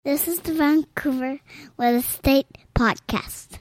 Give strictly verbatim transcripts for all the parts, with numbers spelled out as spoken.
This is the Vancouver Real Estate Podcast.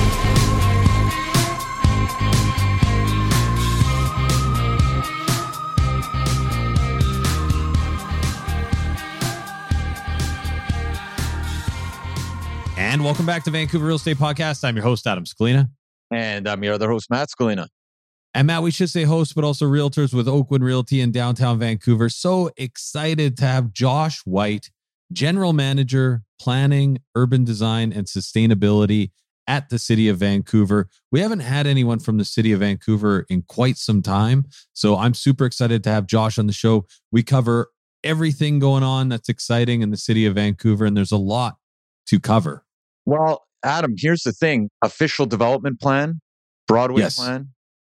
And welcome back to Vancouver Real Estate Podcast. I'm your host, Adam Scalina. And I'm your other host, Matt Scalina. And Matt, we should say hosts, but also realtors with Oakwood Realty in downtown Vancouver. So excited to have Josh White, General Manager, Planning, Urban Design, and Sustainability at the City of Vancouver. We haven't had anyone from the City of Vancouver in quite some time. So I'm super excited to have Josh on the show. We cover everything going on that's exciting in the City of Vancouver, and there's a lot to cover. Well, Adam, here's the thing. Official development plan, Broadway yes. plan,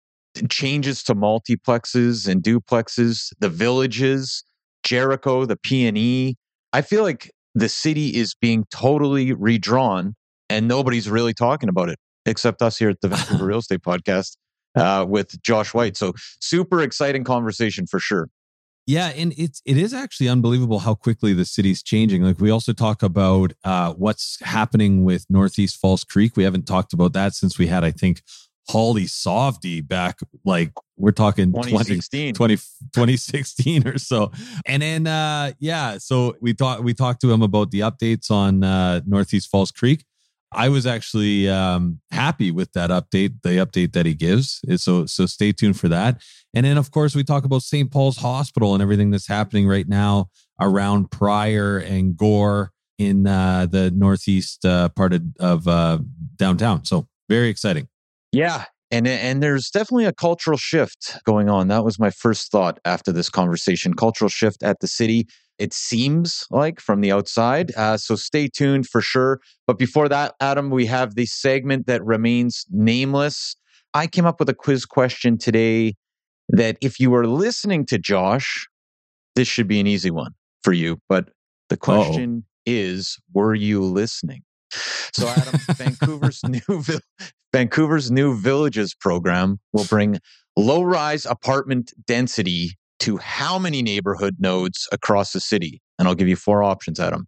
changes to multiplexes and duplexes, the villages, Jericho, the P and E. I feel like the city is being totally redrawn and nobody's really talking about it except us here at the Vancouver Real Estate Podcast uh, with Josh White. So super exciting conversation for sure. Yeah, and it's it is actually unbelievable how quickly the city's changing. Like we also talk about uh, what's happening with Northeast Falls Creek. We haven't talked about that since we had, I think, Holly Sovdy back, like we're talking twenty sixteen. twenty, twenty, twenty sixteen or so. And then, uh, yeah, so we talked we talked to him about the updates on uh, Northeast Falls Creek. I was actually um, happy with that update, the update that he gives. So, so stay tuned for that. And then, of course, we talk about Saint Paul's Hospital and everything that's happening right now around Pryor and Gore in uh, the northeast uh, part of, of uh, downtown. So very exciting. Yeah. And, and there's definitely a cultural shift going on. That was my first thought after this conversation. Cultural shift at the city, it seems like from the outside. Uh, so stay tuned for sure. But before that, Adam, we have the segment that remains nameless. I came up with a quiz question today that if you were listening to Josh, this should be an easy one for you. But the question Uh-oh. is, were you listening? So Adam, Vancouver's new Vancouver's new Villages program will bring low-rise apartment density to how many neighborhood nodes across the city? And I'll give you four options, Adam.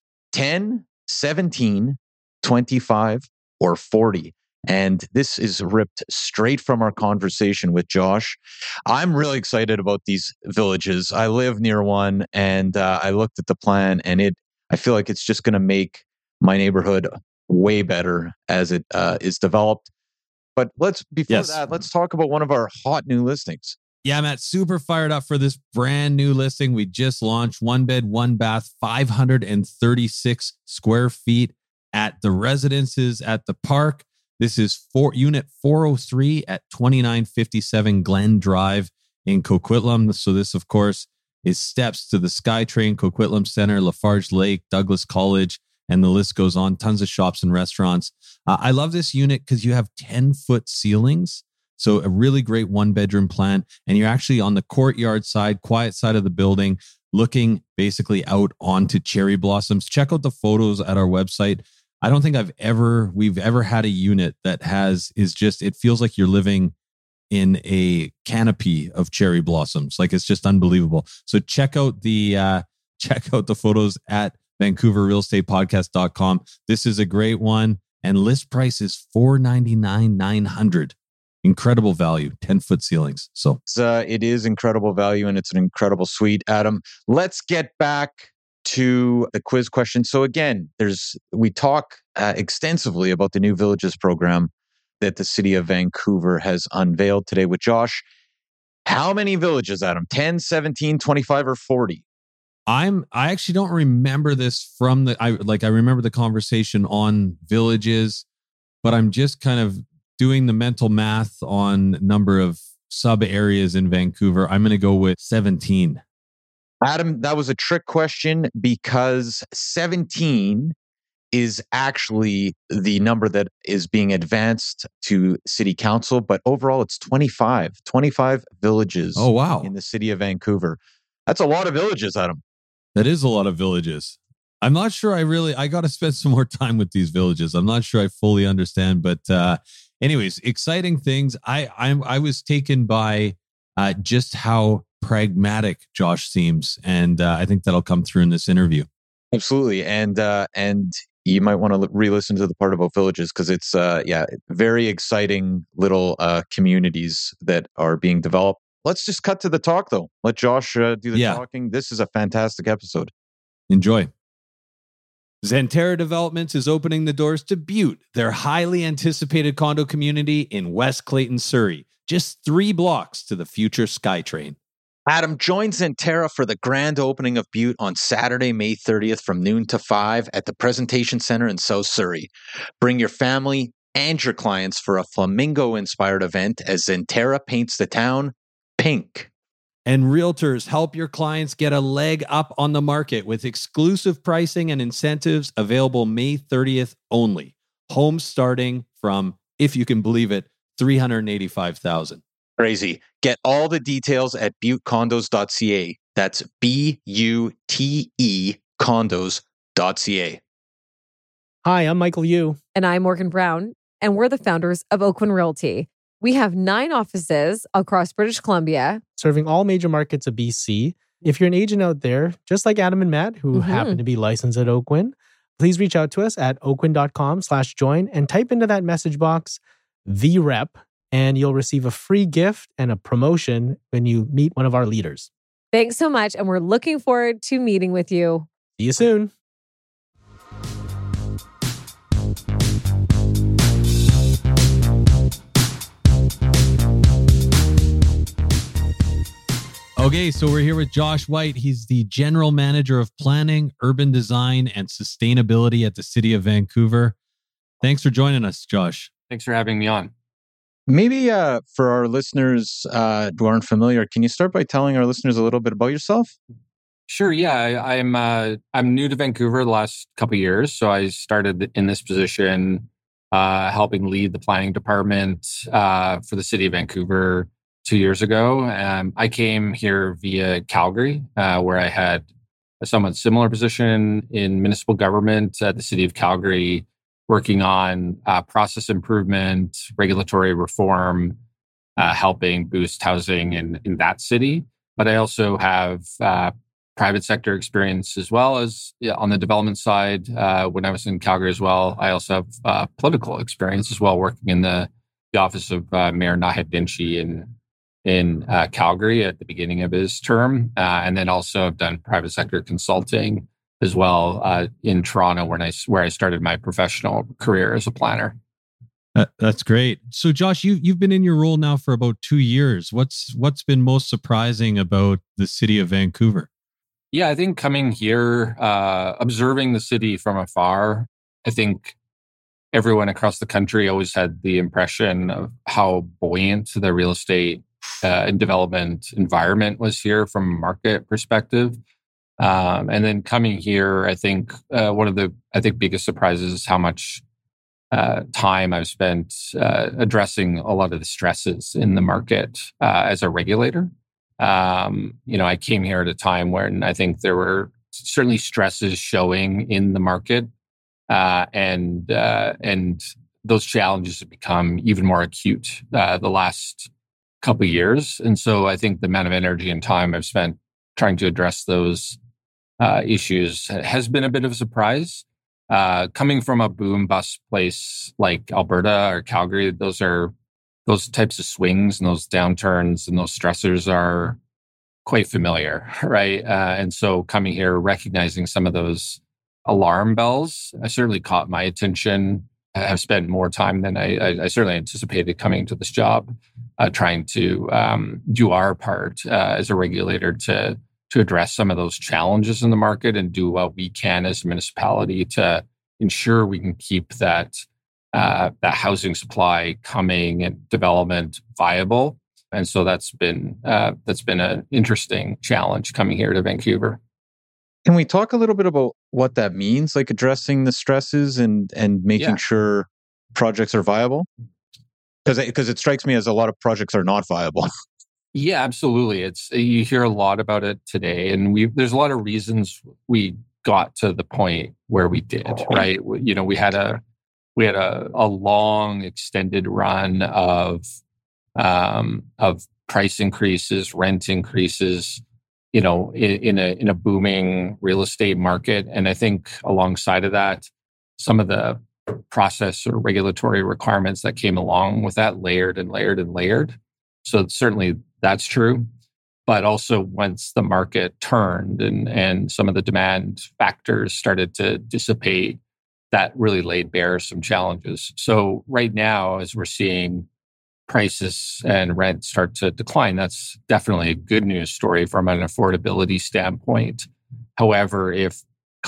ten, seventeen, twenty-five, or forty. And this is ripped straight from our conversation with Josh. I'm really excited about these villages. I live near one, and uh, I looked at the plan, and it. I feel like it's just going to make my neighborhood way better as it uh, is developed. But let's before yes. that, let's talk about one of our hot new listings. Yeah, Matt, super fired up for this brand new listing we just launched. One bed, one bath, five hundred thirty-six square feet at the Residences at the Park. This is for unit four oh three at twenty-nine fifty-seven Glen Drive in Coquitlam. So this, of course, is steps to the SkyTrain, Coquitlam Center, Lafarge Lake, Douglas College, and the list goes on. Tons of shops and restaurants. Uh, I love this unit because you have ten-foot ceilings. So a really great one-bedroom plan. And you're actually on the courtyard side, quiet side of the building, looking basically out onto cherry blossoms. Check out the photos at our website. I don't think I've ever, we've ever had a unit that has, is just, it feels like you're living in a canopy of cherry blossoms. Like it's just unbelievable. So check out the, uh, check out the photos at Vancouver Real Estate Podcast dot com. This is a great one. And list price is four hundred ninety-nine thousand nine hundred dollars. Incredible value, ten-foot ceilings. So it's, uh, it is incredible value and it's an incredible suite, Adam. Let's get back to the quiz question. So again, there's we talk uh, extensively about the new Villages program that the City of Vancouver has unveiled today with Josh. How many villages, Adam? ten, seventeen, twenty-five, or forty? I'm I actually don't remember this from the I like I remember the conversation on villages, but I'm just kind of doing the mental math on number of sub areas in Vancouver. I'm going to go with seventeen. Adam, that was a trick question because seventeen is actually the number that is being advanced to City Council, but overall it's twenty-five. twenty-five villages oh, wow. in the City of Vancouver. That's a lot of villages, Adam. That is a lot of villages. I'm not sure I really, I got to spend some more time with these villages. I'm not sure I fully understand, but uh, anyways, exciting things. I I'm, I was taken by uh, just how pragmatic Josh seems. And uh, I think that'll come through in this interview. Absolutely. And uh, and you might want to re-listen to the part about villages because it's uh, yeah, very exciting little uh, communities that are being developed. Let's just cut to the talk though. Let Josh uh, do the Yeah. talking. This is a fantastic episode. Enjoy. Xanterra Developments is opening the doors to Butte, their highly anticipated condo community in West Clayton, Surrey, just three blocks to the future SkyTrain. Adam, join Xanterra for the grand opening of Butte on Saturday, May thirtieth from noon to five at the Presentation Center in South Surrey. Bring your family and your clients for a flamingo-inspired event as Xanterra paints the town pink. And realtors help your clients get a leg up on the market with exclusive pricing and incentives available May thirtieth only. Homes starting from, if you can believe it, three hundred eighty-five thousand dollars. Crazy. Get all the details at butte condos dot c a. That's B U T E condos dot c a. Hi, I'm Michael Yu. And I'm Morgan Brown, and we're the founders of Oakwyn Realty. We have nine offices across British Columbia, Serving all major markets of B C. If you're an agent out there, just like Adam and Matt, who Mhm. happen to be licensed at Oakwyn, please reach out to us at oakwyn.com slash join and type into that message box, the rep, and you'll receive a free gift and a promotion when you meet one of our leaders. Thanks so much, and we're looking forward to meeting with you. See you soon. Okay, so we're here with Josh White. He's the General Manager of Planning, Urban Design, and Sustainability at the City of Vancouver. Thanks for joining us, Josh. Thanks for having me on. Maybe uh, for our listeners uh, who aren't familiar, can you start by telling our listeners a little bit about yourself? Sure. Yeah, I, I'm uh, I'm new to Vancouver the last couple of years, so I started in this position, uh, helping lead the planning department uh, for the City of Vancouver two years ago. Um, I came here via Calgary, uh, where I had a somewhat similar position in municipal government at the City of Calgary, working on uh, process improvement, regulatory reform, uh, helping boost housing in, in that city. But I also have uh, private sector experience as well as yeah, on the development side. Uh, when I was in Calgary as well, I also have uh, political experience as well, working in the, the office of uh, Mayor Naheed Nenshi in in uh, Calgary at the beginning of his term, uh, and then also have done private sector consulting as well uh, in Toronto, where I where I started my professional career as a planner. Uh, that's great. So, Josh, you you've been in your role now for about two years. What's what's been most surprising about the City of Vancouver? Yeah, I think coming here, uh, observing the city from afar, I think everyone across the country always had the impression of how buoyant the real estate uh, and development environment was here from a market perspective. Um, and then coming here, I think uh, one of the I think biggest surprises is how much uh, time I've spent uh, addressing a lot of the stresses in the market uh, as a regulator. Um, you know, I came here at a time when I think there were certainly stresses showing in the market, uh, and uh, and those challenges have become even more acute uh, the last couple of years. And so I think the amount of energy and time I've spent trying to address those uh, issues has been a bit of a surprise. Uh, coming from a boom bust place like Alberta or Calgary, those are those types of swings and those downturns and those stressors are quite familiar, right? Uh, and so coming here, recognizing some of those alarm bells, I certainly caught my attention. I have spent more time than I, I, I certainly anticipated coming to this job, uh, trying to um, do our part uh, as a regulator to to address some of those challenges in the market and do what we can as a municipality to ensure we can keep that uh, that housing supply coming and development viable. And so that's been uh, that's been an interesting challenge coming here to Vancouver. Can we talk a little bit about what that means, like addressing the stresses and and making Yeah. sure projects are viable? Because because it strikes me as a lot of projects are not viable. Yeah, absolutely. It's you hear a lot about it today, and we there's a lot of reasons we got to the point where we did. Right, you know, we had a we had a, a long extended run of um, of price increases, rent increases you know, in, in a in a booming real estate market. And I think alongside of that, some of the process or regulatory requirements that came along with that layered and layered and layered. So certainly that's true. But also once the market turned and, and some of the demand factors started to dissipate, that really laid bare some challenges. So right now, as we're seeing prices and rent start to decline, that's definitely a good news story from an affordability standpoint. However, if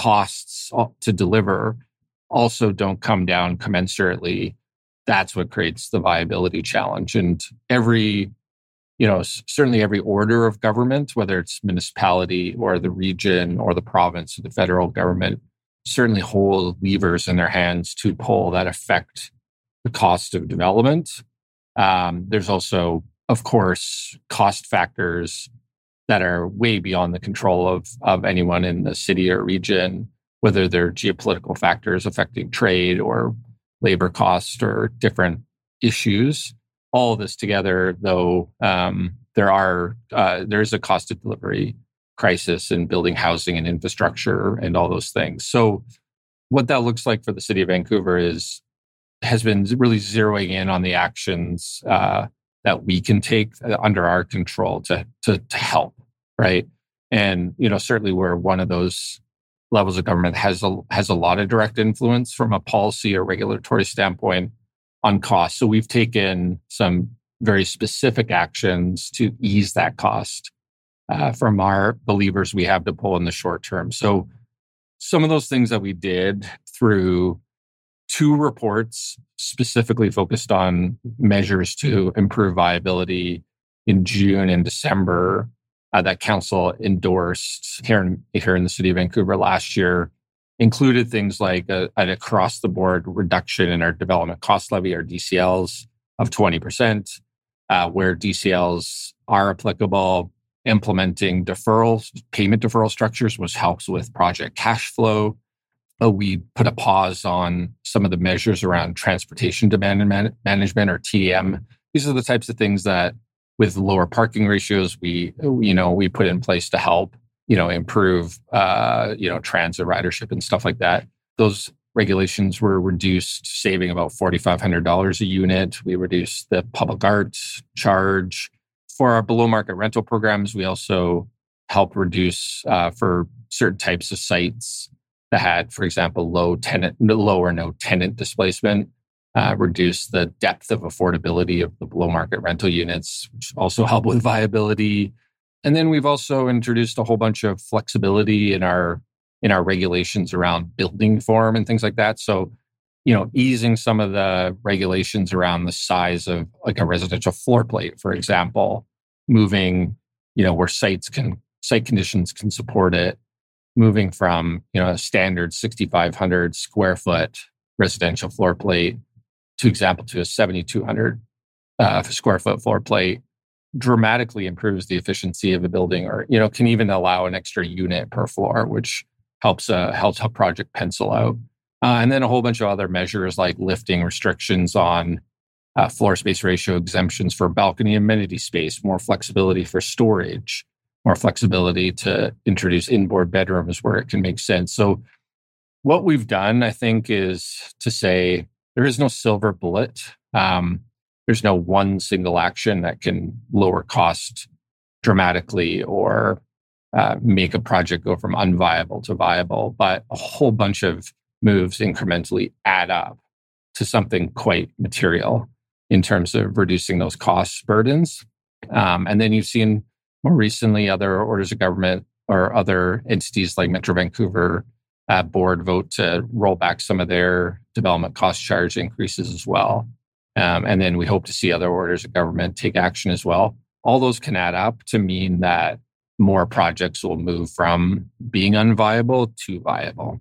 costs to deliver also don't come down commensurately, that's what creates the viability challenge. And every You know, certainly every order of government, whether it's municipality or the region or the province or the federal government, certainly hold levers in their hands to pull that affect the cost of development. Um, there's also, of course, cost factors that are way beyond the control of, of anyone in the city or region, whether they're geopolitical factors affecting trade or labor costs or different issues. All of this together, though, um, there are uh, there is a cost of delivery crisis in building housing and infrastructure and all those things. So, what that looks like for the city of Vancouver is has been really zeroing in on the actions uh, that we can take under our control to to to help, right? And you know, certainly we're one of those levels of government that has a has a lot of direct influence from a policy or regulatory standpoint on cost. So we've taken some very specific actions to ease that cost uh, from our the levers we have to pull in the short term. So some of those things that we did through two reports specifically focused on measures to improve viability in June and December uh, that council endorsed here in, here in the city of Vancouver last year included things like a, an across-the-board reduction in our development cost levy, our D C Ls, of twenty percent, uh, where D C Ls are applicable, implementing deferrals, payment deferral structures, which helps with project cash flow. Uh, we put a pause on some of the measures around transportation demand man- management, or T D M. These are the types of things that, with lower parking ratios, we you know we put in place to help you know, improve, uh, you know, transit ridership and stuff like that. Those regulations were reduced, saving about four thousand five hundred dollars a unit. We reduced the public arts charge. For our below market rental programs, we also help reduce uh, for certain types of sites that had, for example, low tenant, low or no tenant displacement, uh, reduce the depth of affordability of the below market rental units, which also help with viability. And then we've also introduced a whole bunch of flexibility in our in our regulations around building form and things like that. So, you know, easing some of the regulations around the size of like a residential floor plate, for example, moving, you know, where sites can site conditions can support it, moving from, you know, a standard sixty-five hundred square foot residential floor plate, to example, to a seventy-two hundred uh, square foot floor plate, dramatically improves the efficiency of a building, or, you know, can even allow an extra unit per floor, which helps uh, helps a project pencil out. Uh, and then a whole bunch of other measures like lifting restrictions on uh, floor space ratio exemptions for balcony amenity space, more flexibility for storage, more flexibility to introduce inboard bedrooms where it can make sense. So what we've done, I think, is to say there is no silver bullet. Um, There's no one single action that can lower cost dramatically or uh, make a project go from unviable to viable, but a whole bunch of moves incrementally add up to something quite material in terms of reducing those cost burdens. Um, and then you've seen more recently other orders of government or other entities like Metro Vancouver uh, board vote to roll back some of their development cost charge increases as well. Um, and then we hope to see other orders of government take action as well. All those can add up to mean that more projects will move from being unviable to viable.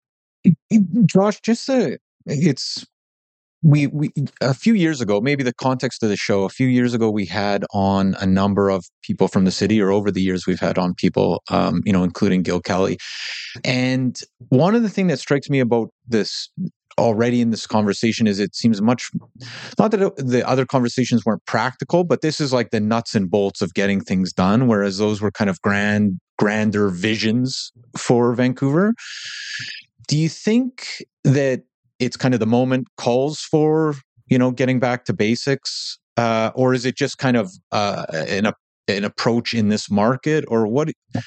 Josh, just uh, it's we we a few years ago, maybe the context of the show, a few years ago, we had on a number of people from the city, or over the years, we've had on people, um, you know, including Gil Kelly. And one of the things that strikes me about this already in this conversation is it seems much, not that it, the other conversations weren't practical, but this is like the nuts and bolts of getting things done, whereas those were kind of grand, grander visions for Vancouver. Do you think that it's kind of the moment calls for, you know, getting back to basics? Uh, or is it just kind of uh, an, an approach in this market? Or what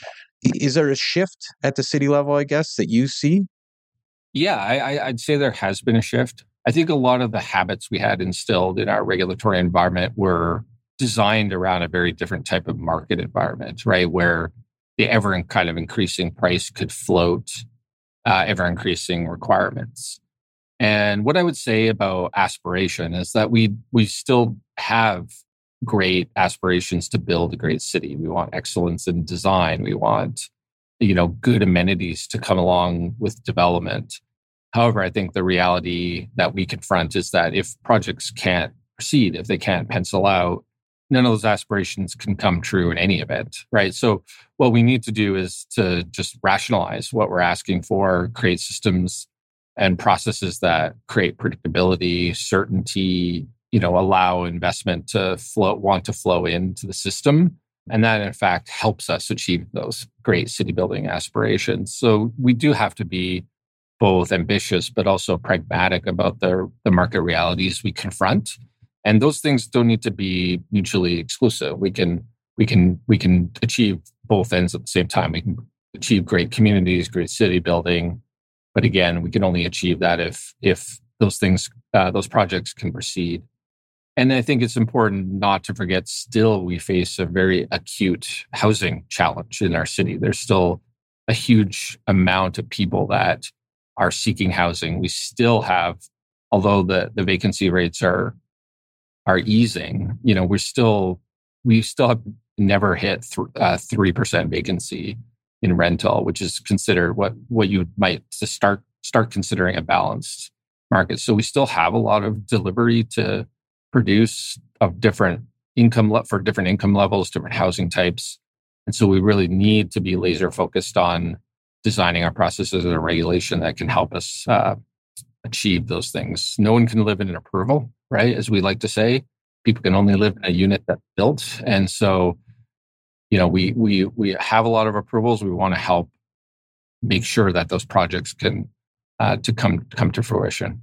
is there a shift at the city level, I guess, that you see? Yeah, I, I'd say there has been a shift. I think a lot of the habits we had instilled in our regulatory environment were designed around a very different type of market environment, right? Where the ever kind of increasing price could float uh, ever increasing requirements. And what I would say about aspiration is that we we still have great aspirations to build a great city. We want excellence in design. We want, you know, good amenities to come along with development. However, I think the reality that we confront is that if projects can't proceed, if they can't pencil out, none of those aspirations can come true in any event, right? So what we need to do is to just rationalize what we're asking for, create systems and processes that create predictability, certainty, you know, allow investment to flow, want to flow into the system. And that, in fact, helps us achieve those great city building aspirations. So we do have to be both ambitious, but also pragmatic about the, the market realities we confront. And those things don't need to be mutually exclusive. We can, we can, we can achieve both ends at the same time. We can achieve great communities, great city building. But again, we can only achieve that if, if those things, uh, those projects can proceed. And I think it's important not to forget, still, we face a very acute housing challenge in our city. There's still a huge amount of people that are seeking housing. We still have, although the, the vacancy rates are are easing, you know, we're still, we still have never hit th- uh, three percent vacancy in rental, which is considered what, what you might to start start considering a balanced market. So we still have a lot of delivery to produce of different income le- for different income levels, different housing types. And so we really need to be laser focused on designing our processes and regulation that can help us uh, achieve those things. No one can live in an approval, right? As we like to say, people can only live in a unit that's built. And so, you know, we we we have a lot of approvals. We want to help make sure that those projects can uh, to come come to fruition.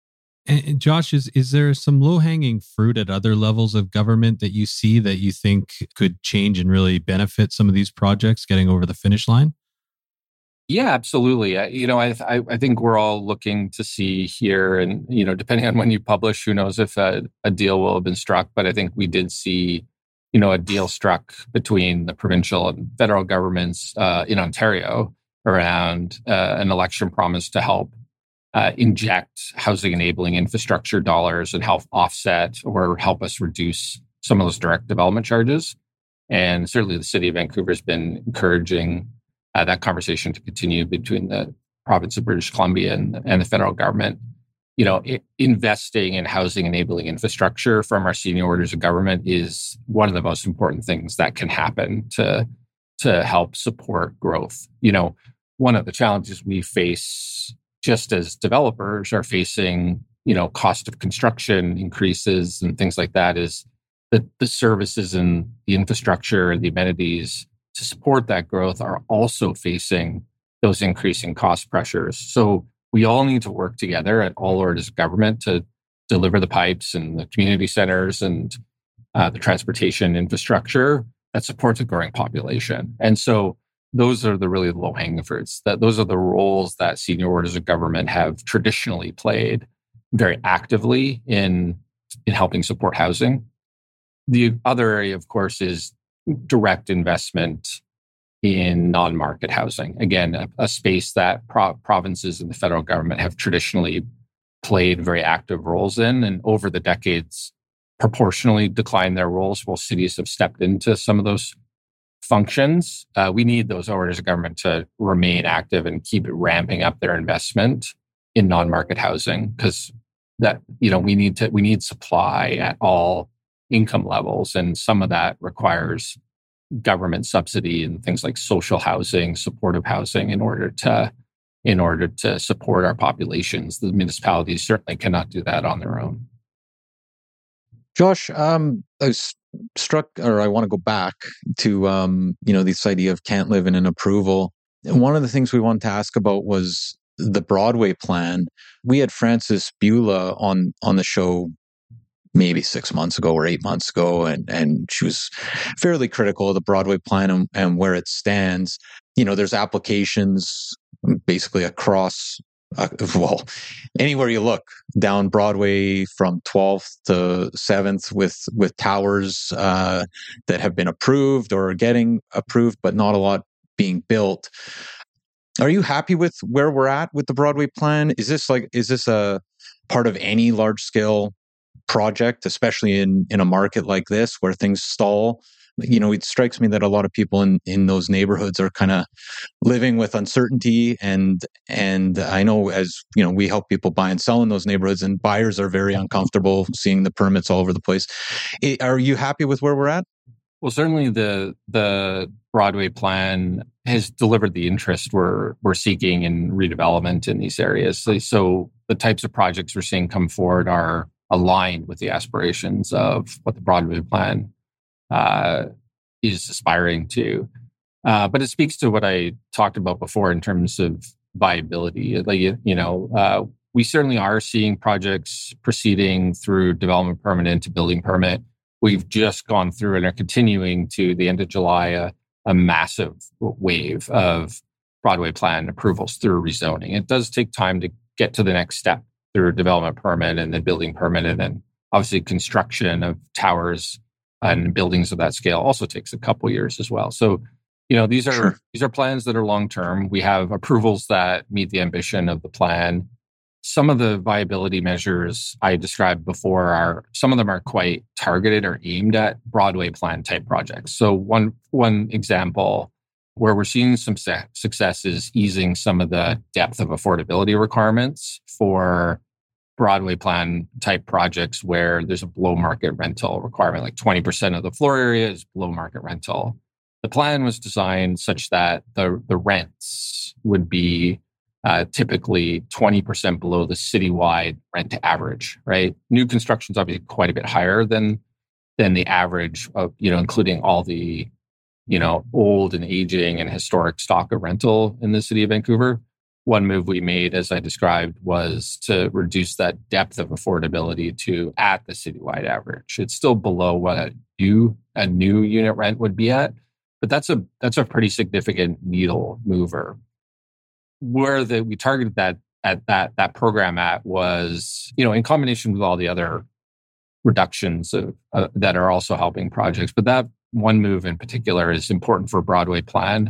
And Josh, is is there some low-hanging fruit at other levels of government that you see that you think could change and really benefit some of these projects getting over the finish line? Yeah, absolutely. I, you know, I, I I think we're all looking to see here, and you know, depending on when you publish, who knows if a, a deal will have been struck. But I think we did see, you know, a deal struck between the provincial and federal governments uh, in Ontario around uh, an election promise to help uh, inject housing enabling infrastructure dollars and help offset or help us reduce some of those direct development charges. And certainly, the city of Vancouver has been encouraging Uh, that conversation to continue between the province of British Columbia and, and the federal government. You know, it, investing in housing enabling infrastructure from our senior orders of government is one of the most important things that can happen to, to help support growth. You know, one of the challenges we face just as developers are facing, you know, cost of construction increases and things like that is that the services and the infrastructure and the amenities to support that growth are also facing those increasing cost pressures. So we all need to work together at all orders of government to deliver the pipes and the community centers and uh, the transportation infrastructure that supports a growing population. And so those are the really low-hanging fruits. That those are the roles that senior orders of government have traditionally played very actively in, in helping support housing. The other area, of course, is direct investment in non-market housing. Again, a, a space that pro- provinces and the federal government have traditionally played very active roles in, and over the decades, proportionally declined their roles while cities have stepped into some of those functions. Uh, we need those orders of government to remain active and keep ramping up their investment in non-market housing, because that, you know, we need to we need supply at all income levels. And some of that requires government subsidy and things like social housing, supportive housing in order to, in order to support our populations. The municipalities certainly cannot do that on their own. Josh, um, I was struck, or I want to go back to, um, you know, this idea of can't live in an approval. And one of the things we wanted to ask about was the Broadway plan. We had Frances Beulah on on the show maybe six months ago or eight months ago, and and she was fairly critical of the Broadway plan and, and where it stands. You know, there's applications basically across, uh, well, anywhere you look down Broadway from twelfth to seventh with with towers uh, that have been approved or are getting approved, but not a lot being built. Are you happy with where we're at with the Broadway plan? Is this like is this a part of any large scale project, especially in in a market like this where things stall? You know, it strikes me that a lot of people in, in those neighborhoods are kind of living with uncertainty, and and I know, as you know, we help people buy and sell in those neighborhoods, and buyers are very uncomfortable seeing the permits all over the place. Are you happy with where we're at? Well, certainly the the Broadway plan has delivered the interest we're we're seeking in redevelopment in these areas. So, so the types of projects we're seeing come forward are aligned with the aspirations of what the Broadway plan uh, is aspiring to. Uh, but it speaks to what I talked about before in terms of viability. Like, you know, uh, we certainly are seeing projects proceeding through development permit into building permit. We've just gone through and are continuing to the end of July a, a massive wave of Broadway plan approvals through rezoning. It does take time to get to the next step through development permit and then building permit, and then obviously construction of towers and buildings of that scale also takes a couple years as well. So, you know, these are sure. these are plans that are long term. We have approvals that meet the ambition of the plan. Some of the viability measures I described before are, some of them are quite targeted or aimed at Broadway plan type projects. So one one example where we're seeing some success is easing some of the depth of affordability requirements for Broadway plan type projects where there's a below market rental requirement, like twenty percent of the floor area is below market rental. The plan was designed such that the, the rents would be uh, typically twenty percent below the citywide rent to average, right? New construction is obviously quite a bit higher than, than the average of, you know, including all the, you know, old and aging and historic stock of rental in the city of Vancouver. One move we made, as I described, was to reduce that depth of affordability to at the citywide average. It's still below what a new a new unit rent would be at, but that's a that's a pretty significant needle mover. Where the we targeted that at that that program at was, you know, in combination with all the other reductions of, uh, that are also helping projects, but that one move in particular is important for Broadway plan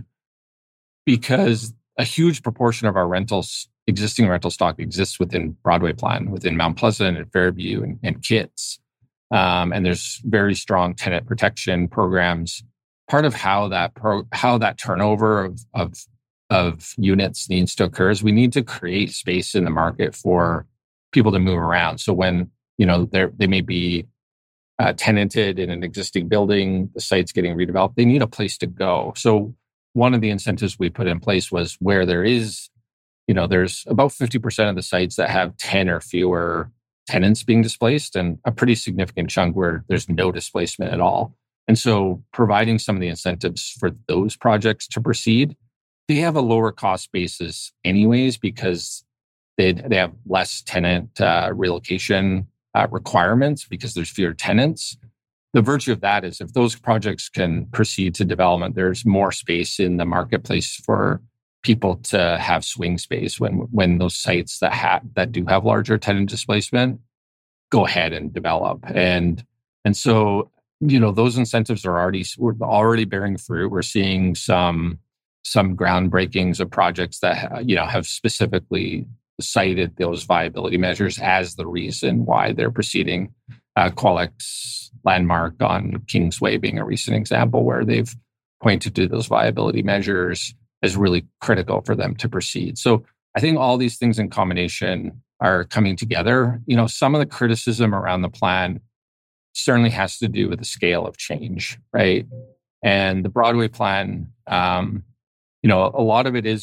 because a huge proportion of our rentals, existing rental stock, exists within Broadway plan, within Mount Pleasant and Fairview and, and Kitts. Um, and there's very strong tenant protection programs. Part of how that pro, how that turnover of, of of units needs to occur is we need to create space in the market for people to move around. So when, you know, they they may be uh, tenanted in an existing building, the site's getting redeveloped, they need a place to go. So one of the incentives we put in place was where there is, you know, there's about fifty percent of the sites that have ten or fewer tenants being displaced, and a pretty significant chunk where there's no displacement at all. And so providing some of the incentives for those projects to proceed, they have a lower cost basis anyways, because they they have less tenant uh, relocation uh, requirements because there's fewer tenants. The virtue of that is if those projects can proceed to development, there's more space in the marketplace for people to have swing space when when those sites that have that do have larger tenant displacement go ahead and develop. And and so, you know, those incentives are already we're already bearing fruit. We're seeing some some groundbreakings of projects that, you know, have specifically cited those viability measures as the reason why they're proceeding. Uh, Qualec's Landmark on Kingsway being a recent example where they've pointed to those viability measures as really critical for them to proceed. So I think all these things in combination are coming together. You know, some of the criticism around the plan certainly has to do with the scale of change, right? And the Broadway plan, um, you know, a lot of it is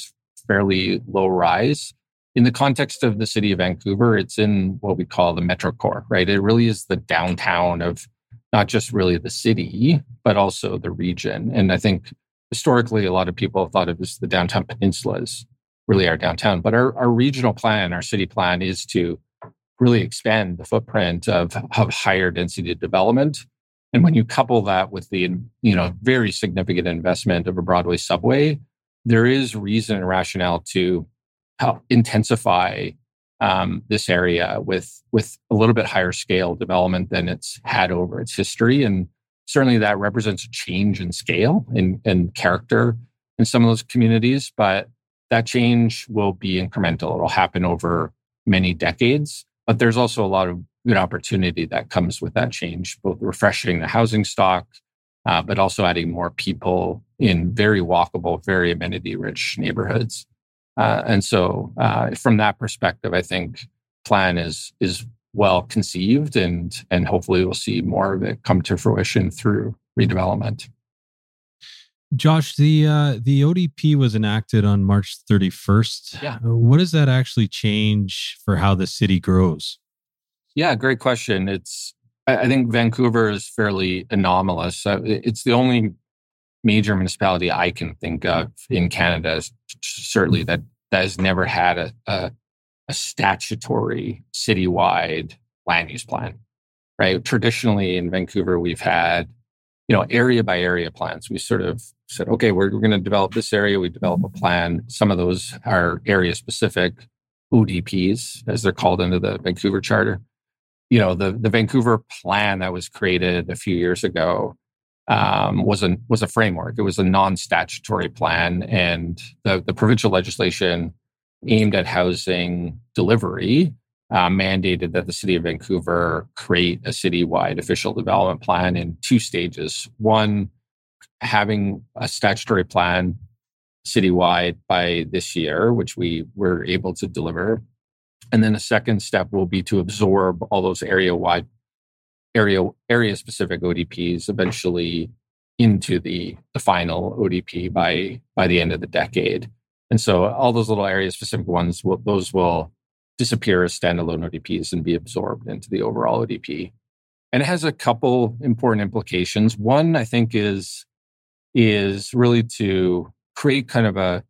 fairly low rise. In the context of the city of Vancouver, it's in what we call the metro core, right? It really is the downtown of not just really the city, but also the region. And I think historically, a lot of people thought of this, the downtown peninsula as really our downtown. But our, our regional plan, our city plan is to really expand the footprint of, of higher density development. And when you couple that with the, you know, very significant investment of a Broadway subway, there is reason and rationale to help intensify um, this area with, with a little bit higher scale development than it's had over its history. And certainly that represents a change in scale and, and character in some of those communities, but that change will be incremental. It'll happen over many decades. But there's also a lot of good opportunity that comes with that change, both refreshing the housing stock, uh, but also adding more people in very walkable, very amenity-rich neighborhoods. Uh, and so uh, from that perspective, I think plan is is well conceived, and and hopefully we'll see more of it come to fruition through redevelopment. Josh, the uh, the O D P was enacted on March thirty-first. Yeah. What does that actually change for how the city grows? Yeah, great question. It's I I think Vancouver is fairly anomalous. Uh, it's the only major municipality I can think of in Canada, certainly that that has never had a, a, a statutory citywide land use plan. Right? Traditionally in Vancouver, we've had you know area by area plans. We sort of said, okay, we're, we're going to develop this area. We develop a plan. Some of those are area specific O D Ps, as they're called under the Vancouver Charter. You know, the, the Vancouver plan that was created a few years ago um, was a was a framework. It was a non-statutory plan, and the, the provincial legislation aimed at housing delivery uh, mandated that the city of Vancouver create a citywide official development plan in two stages. One, having a statutory plan citywide by this year, which we were able to deliver. And then the second step will be to absorb all those area-wide, area area specific O D Ps eventually into the, the final O D P by by the end of the decade. And so all those little area specific ones, will, those will disappear as standalone O D Ps and be absorbed into the overall O D P. And it has a couple important implications. One, I think, is is really to create kind of a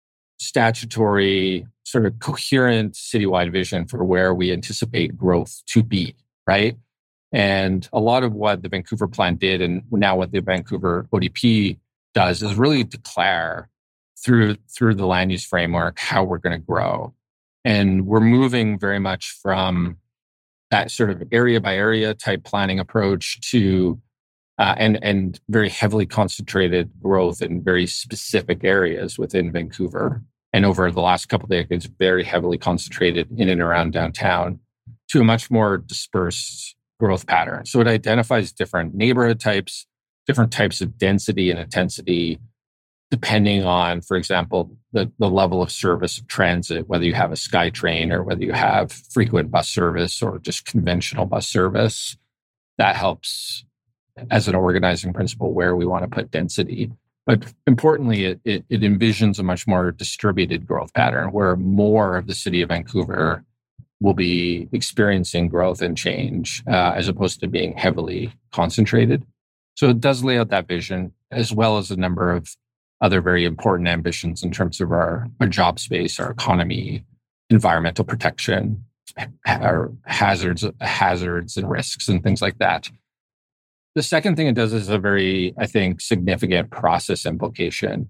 statutory, sort of coherent citywide vision for where we anticipate growth to be, right? And a lot of what the Vancouver plan did, and now what the Vancouver O D P does, is really declare through through the land use framework how we're going to grow. And we're moving very much from that sort of area by area type planning approach to uh, and and very heavily concentrated growth in very specific areas within Vancouver. And over the last couple of decades, very heavily concentrated in and around downtown to a much more dispersed growth pattern. So it identifies different neighborhood types, different types of density and intensity, depending on, for example, the, the level of service of transit, whether you have a SkyTrain or whether you have frequent bus service or just conventional bus service. That helps as an organizing principle where we want to put density. But importantly, it, it, it envisions a much more distributed growth pattern where more of the city of Vancouver will be experiencing growth and change uh, as opposed to being heavily concentrated. So it does lay out that vision, as well as a number of other very important ambitions in terms of our, our job space, our economy, environmental protection, our hazards, hazards and risks and things like that. The second thing it does is a very, I think, significant process implication.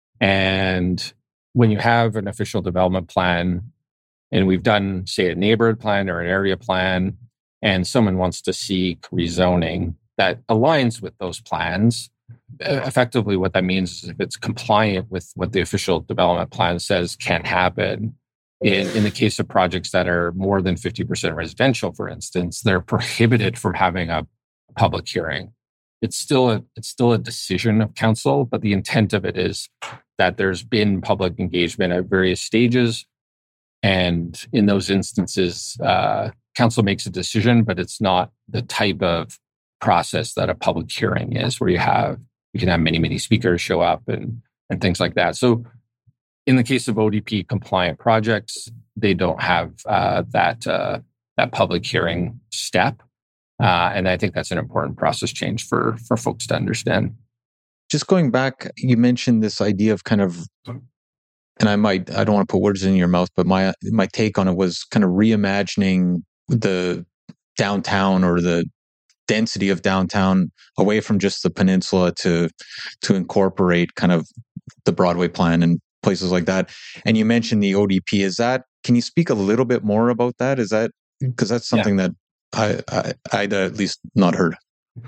And when you have an official development plan, and we've done, say, a neighborhood plan or an area plan, and someone wants to seek rezoning that aligns with those plans, effectively what that means is if it's compliant with what the official development plan says can happen, in, in the case of projects that are more than fifty percent residential, for instance, they're prohibited from having a public hearing. It's still a it's still a decision of council, but the intent of it is that there's been public engagement at various stages. And in those instances, uh, council makes a decision, but it's not the type of process that a public hearing is, where you have you can have many, many speakers show up and and things like that. So in the case of O D P compliant projects, they don't have uh, that uh, that public hearing step. Uh, and I think that's an important process change for for folks to understand. Just going back, you mentioned this idea of kind of, and I might, I don't want to put words in your mouth, but my my take on it was kind of reimagining the downtown or the density of downtown away from just the peninsula to to incorporate kind of the Broadway plan and places like that. And you mentioned the O D P. Is that, can you speak a little bit more about that? Is that, because that's something yeah. that I, I I'd at least not heard.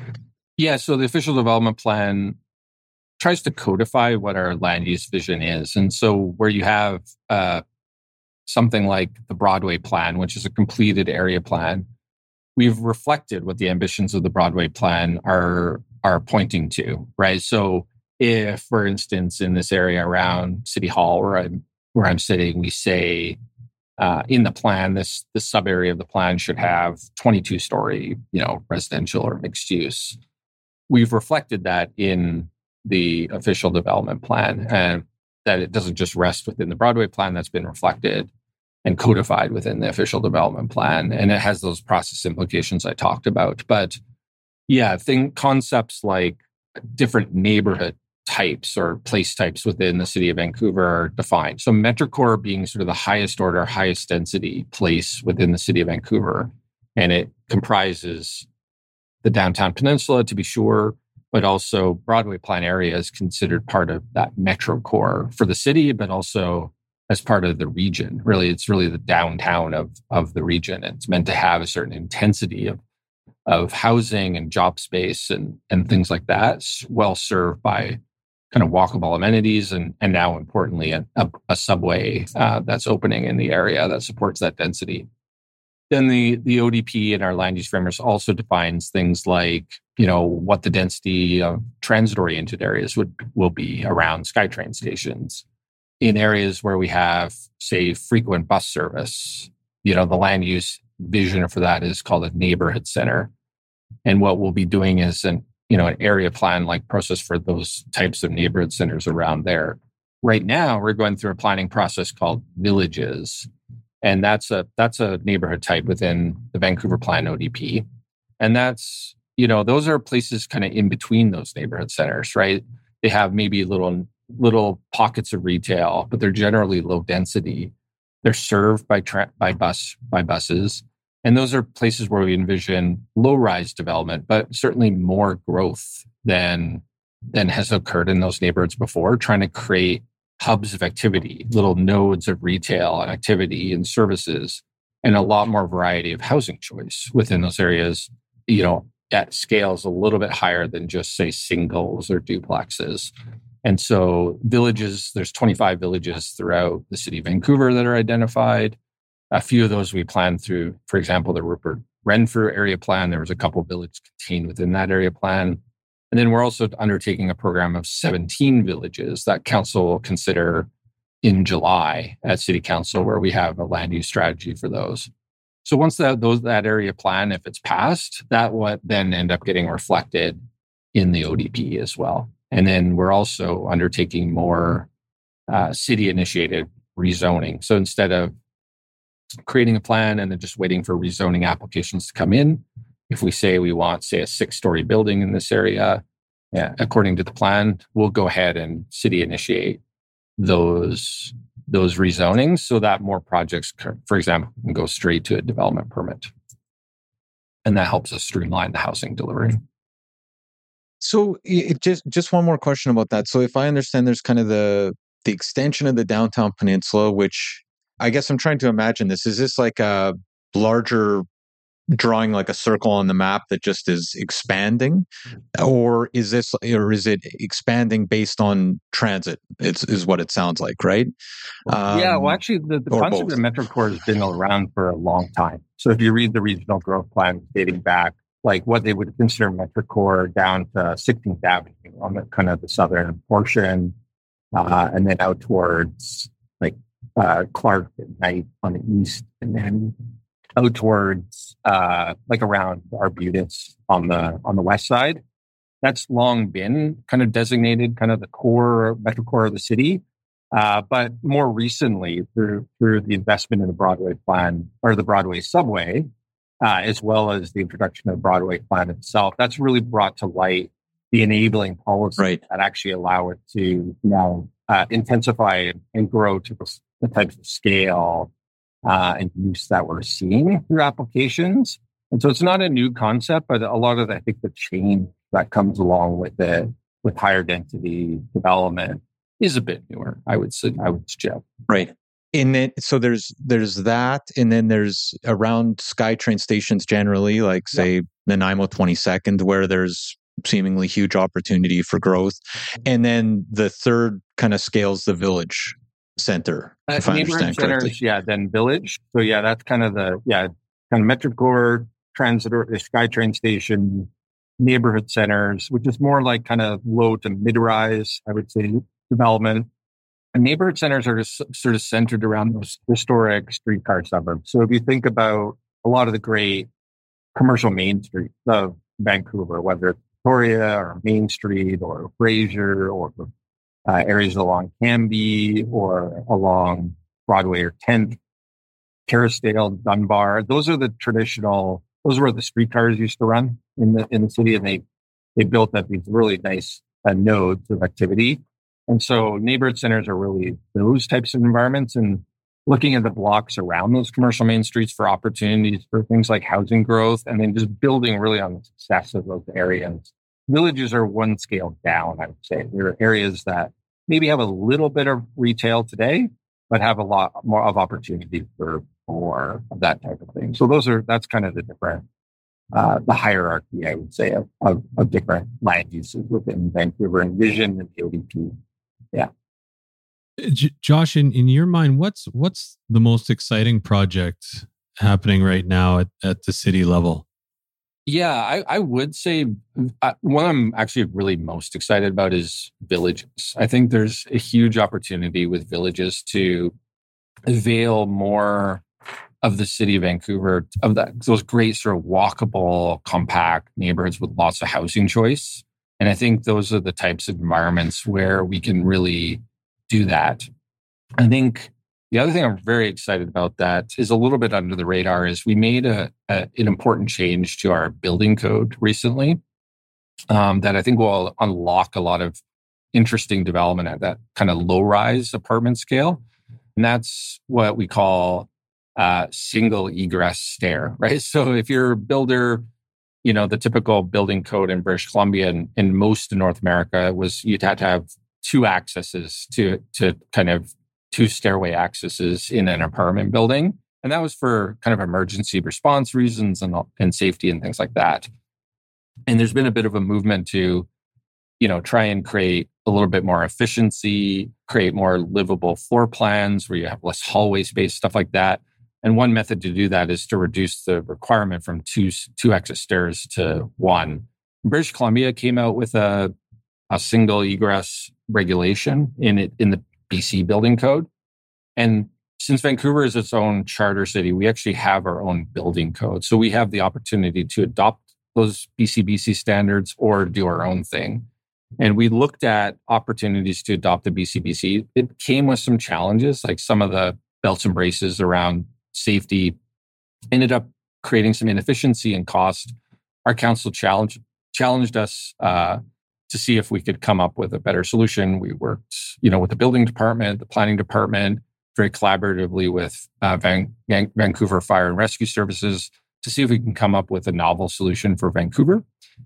Yeah. So the official development plan tries to codify what our land use vision is. And so where you have uh, something like the Broadway plan, which is a completed area plan, we've reflected what the ambitions of the Broadway plan are are pointing to, right? So if, for instance, in this area around City Hall, where I'm where I'm sitting, we say uh, in the plan, this this sub area of the plan should have twenty-two story, you know, residential or mixed use. We've reflected that in the official development plan, and that it doesn't just rest within the Broadway plan. That's been reflected and codified within the official development plan, and it has those process implications I talked about. But yeah, think concepts like different neighborhood types or place types within the city of Vancouver are defined. So Metrocore being sort of the highest order, highest density place within the city of Vancouver. And it comprises the downtown peninsula, to be sure, but also Broadway plan area is considered part of that Metrocore for the city, but also as part of the region. Really, it's really the downtown of, of the region. And it's meant to have a certain intensity of, of housing and job space and, and things like that, well served by kind of walkable amenities, and, and now importantly, a, a, a subway uh, that's opening in the area that supports that density. Then the, the O D P in our land use framework also defines things like, you know, what the density of transit-oriented areas would will be around SkyTrain stations. In areas where we have, say, frequent bus service, you know, the land use vision for that is called a neighborhood center. And what we'll be doing is an you know, an area plan like process for those types of neighborhood centers around there. Right now, we're going through a planning process called villages. And that's a that's a neighborhood type within the Vancouver Plan O D P. And that's, you know, those are places kind of in between those neighborhood centers, right? They have maybe little little pockets of retail, but they're generally low density. They're served by tra- by bus by buses. And those are places where we envision low-rise development, but certainly more growth than, than has occurred in those neighborhoods before, trying to create hubs of activity, little nodes of retail and activity and services, and a lot more variety of housing choice within those areas, you know, at scales a little bit higher than just, say, singles or duplexes. And so villages, there's twenty-five villages throughout the city of Vancouver that are identified. A few of those we planned through, for example, the Rupert Renfrew area plan. There was a couple of villages contained within that area plan. And then we're also undertaking a program of seventeen villages that council will consider in July at City Council, where we have a land use strategy for those. So once that those that area plan, if it's passed, that will then end up getting reflected in the O D P as well. And then we're also undertaking more uh, city-initiated rezoning. So instead of creating a plan and then just waiting for rezoning applications to come in, if we say we want, say, a six-story building in this area, yeah, according to the plan, we'll go ahead and city initiate those those rezonings so that more projects, for example, can go straight to a development permit. And that helps us streamline the housing delivery. So it just just one more question about that. So if I understand, there's kind of the the extension of the downtown peninsula, which I guess I'm trying to imagine this. Is this like a larger drawing, like a circle on the map that just is expanding, or is this, or is it expanding based on transit? It's is what it sounds like, right? Um, yeah. Well, actually, the, the concept both. of Metrocore has been around for a long time. So if you read the regional growth plan dating back, like what they would consider Metrocore down to sixteenth Avenue on the kind of the southern portion, uh, and then out towards like uh, Clark at night on the east, and then out towards uh, like around Arbutus on the on the west side. That's long been kind of designated kind of the core Metrocore of the city. Uh, but more recently, through through the investment in the Broadway Plan or the Broadway Subway, uh, as well as the introduction of the Broadway Plan itself, that's really brought to light the enabling policies Right. that actually allow it to now uh, intensify and grow to the, the types of scale uh, and use that we're seeing through applications. And so it's not a new concept, but a lot of, I think, the change that comes along with it, with higher density development, is a bit newer, I would say, I would suggest. Right. And then, so there's there's that, and then there's around SkyTrain stations generally, like say yep. Nanaimo twenty-second, where there's seemingly huge opportunity for growth. And then the third kind of scales the village center, Uh, if I neighborhood understand correctly. centers, yeah, then village. So yeah, that's kind of the, yeah, kind of Metrocore, transit, or the SkyTrain station, neighborhood centers, which is more like kind of low to mid-rise, I would say, development. And neighborhood centers are just sort of centered around those historic streetcar suburbs. So if you think about a lot of the great commercial main streets of Vancouver, whether it's Victoria or Main Street or Fraser or uh, areas along Cambie or along Broadway or tenth, Kerrisdale, Dunbar, those are the traditional, those are where the streetcars used to run in the in the city, and they they built up these really nice uh, nodes of activity. And so neighborhood centers are really those types of environments, and looking at the blocks around those commercial main streets for opportunities for things like housing growth, and then just building really on the success of those areas. Villages are one scale down, I would say. There are areas that maybe have a little bit of retail today, but have a lot more of opportunity for more of that type of thing. So those are, that's kind of the different, uh, the hierarchy, I would say, of, of, of different land uses within Vancouver and Vision and the O D P. Yeah. J- Josh, in, in your mind, what's what's the most exciting project happening right now at, at the city level? Yeah, I, I would say uh, what I'm actually really most excited about is villages. I think there's a huge opportunity with villages to avail more of the city of Vancouver, of that those great sort of walkable, compact neighborhoods with lots of housing choice. And I think those are the types of environments where we can really do that. I think the other thing I'm very excited about that is a little bit under the radar is we made a, a an important change to our building code recently um, that I think will unlock a lot of interesting development at that kind of low-rise apartment scale. And that's what we call uh, single egress stair, right? So if you're a builder, you know, the typical building code in British Columbia and in most of North America was you'd have to have two accesses to to kind of two stairway accesses in an apartment building. And that was for kind of emergency response reasons and, and safety and things like that. And there's been a bit of a movement to, you know, try and create a little bit more efficiency, create more livable floor plans where you have less hallway space, stuff like that. And one method to do that is to reduce the requirement from two, two exit stairs to one. British Columbia came out with a, a single egress regulation in it, in the B C building code. And since Vancouver is its own charter city, we actually have our own building code. So we have the opportunity to adopt those B C B C standards or do our own thing. And we looked at opportunities to adopt the B C B C. It came with some challenges, like some of the belts and braces around safety ended up creating some inefficiency and cost. Our council challenged, challenged us uh, to see if we could come up with a better solution. We worked, you know, with the building department, the planning department, very collaboratively with uh, Van- Van- Vancouver Fire and Rescue Services to see if we can come up with a novel solution for Vancouver.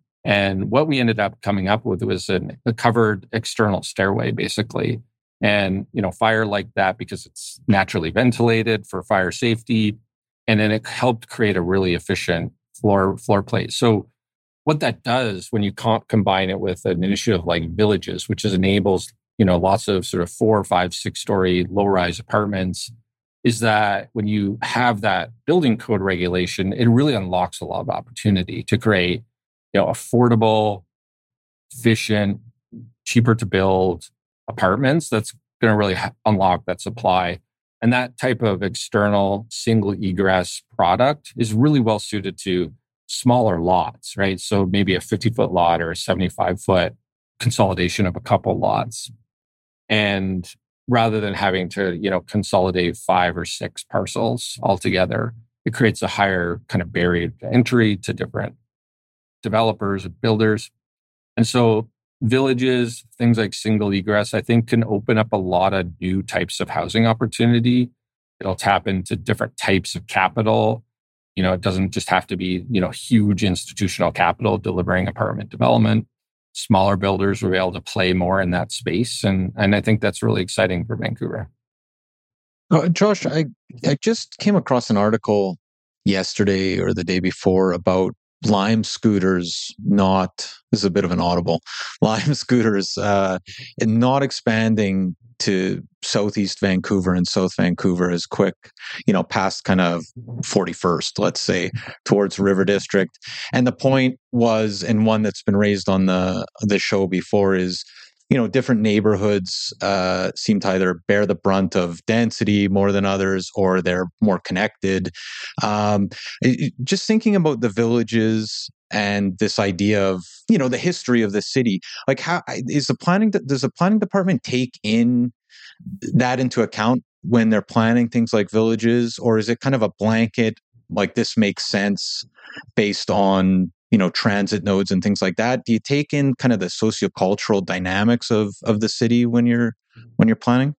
And what we ended up coming up with was an, a covered external stairway, basically. And, you know, fire like that because it's naturally ventilated for fire safety. And then it helped create a really efficient floor floor plate. So what that does when you co- combine it with an initiative like Villages, which is enables, you know, lots of sort of four, five, six story low-rise apartments, is that when you have that building code regulation, it really unlocks a lot of opportunity to create, you know, affordable, efficient, cheaper to build apartments that's going to really ha- unlock that supply. And that type of external single egress product is really well suited to smaller lots, right? So maybe a fifty foot lot or a seventy-five foot consolidation of a couple lots. And rather than having to, you know, consolidate five or six parcels altogether, it creates a higher kind of barrier to entry to different developers and builders. And so villages, things like single egress, I think can open up a lot of new types of housing opportunity. It'll tap into different types of capital. You know, it doesn't just have to be, you know, huge institutional capital delivering apartment development. Smaller builders will be able to play more in that space. And, and I think that's really exciting for Vancouver. Uh, Josh, I, I just came across an article yesterday or the day before about Lime scooters not, this is a bit of an audible, Lime scooters uh, not expanding to Southeast Vancouver and South Vancouver as quick, you know, past kind of forty-first, let's say, towards River District. And the point was, and one that's been raised on the the show before is, you know, different neighborhoods uh, seem to either bear the brunt of density more than others, or they're more connected. Um, just thinking about the villages and this idea of, you know, the history of the city, like how is the planning, does the planning department take in that into account when they're planning things like villages, or is it kind of a blanket, like this makes sense based on, you know, transit nodes and things like that? Do you take in kind of the sociocultural dynamics of of the city when you're when you're planning?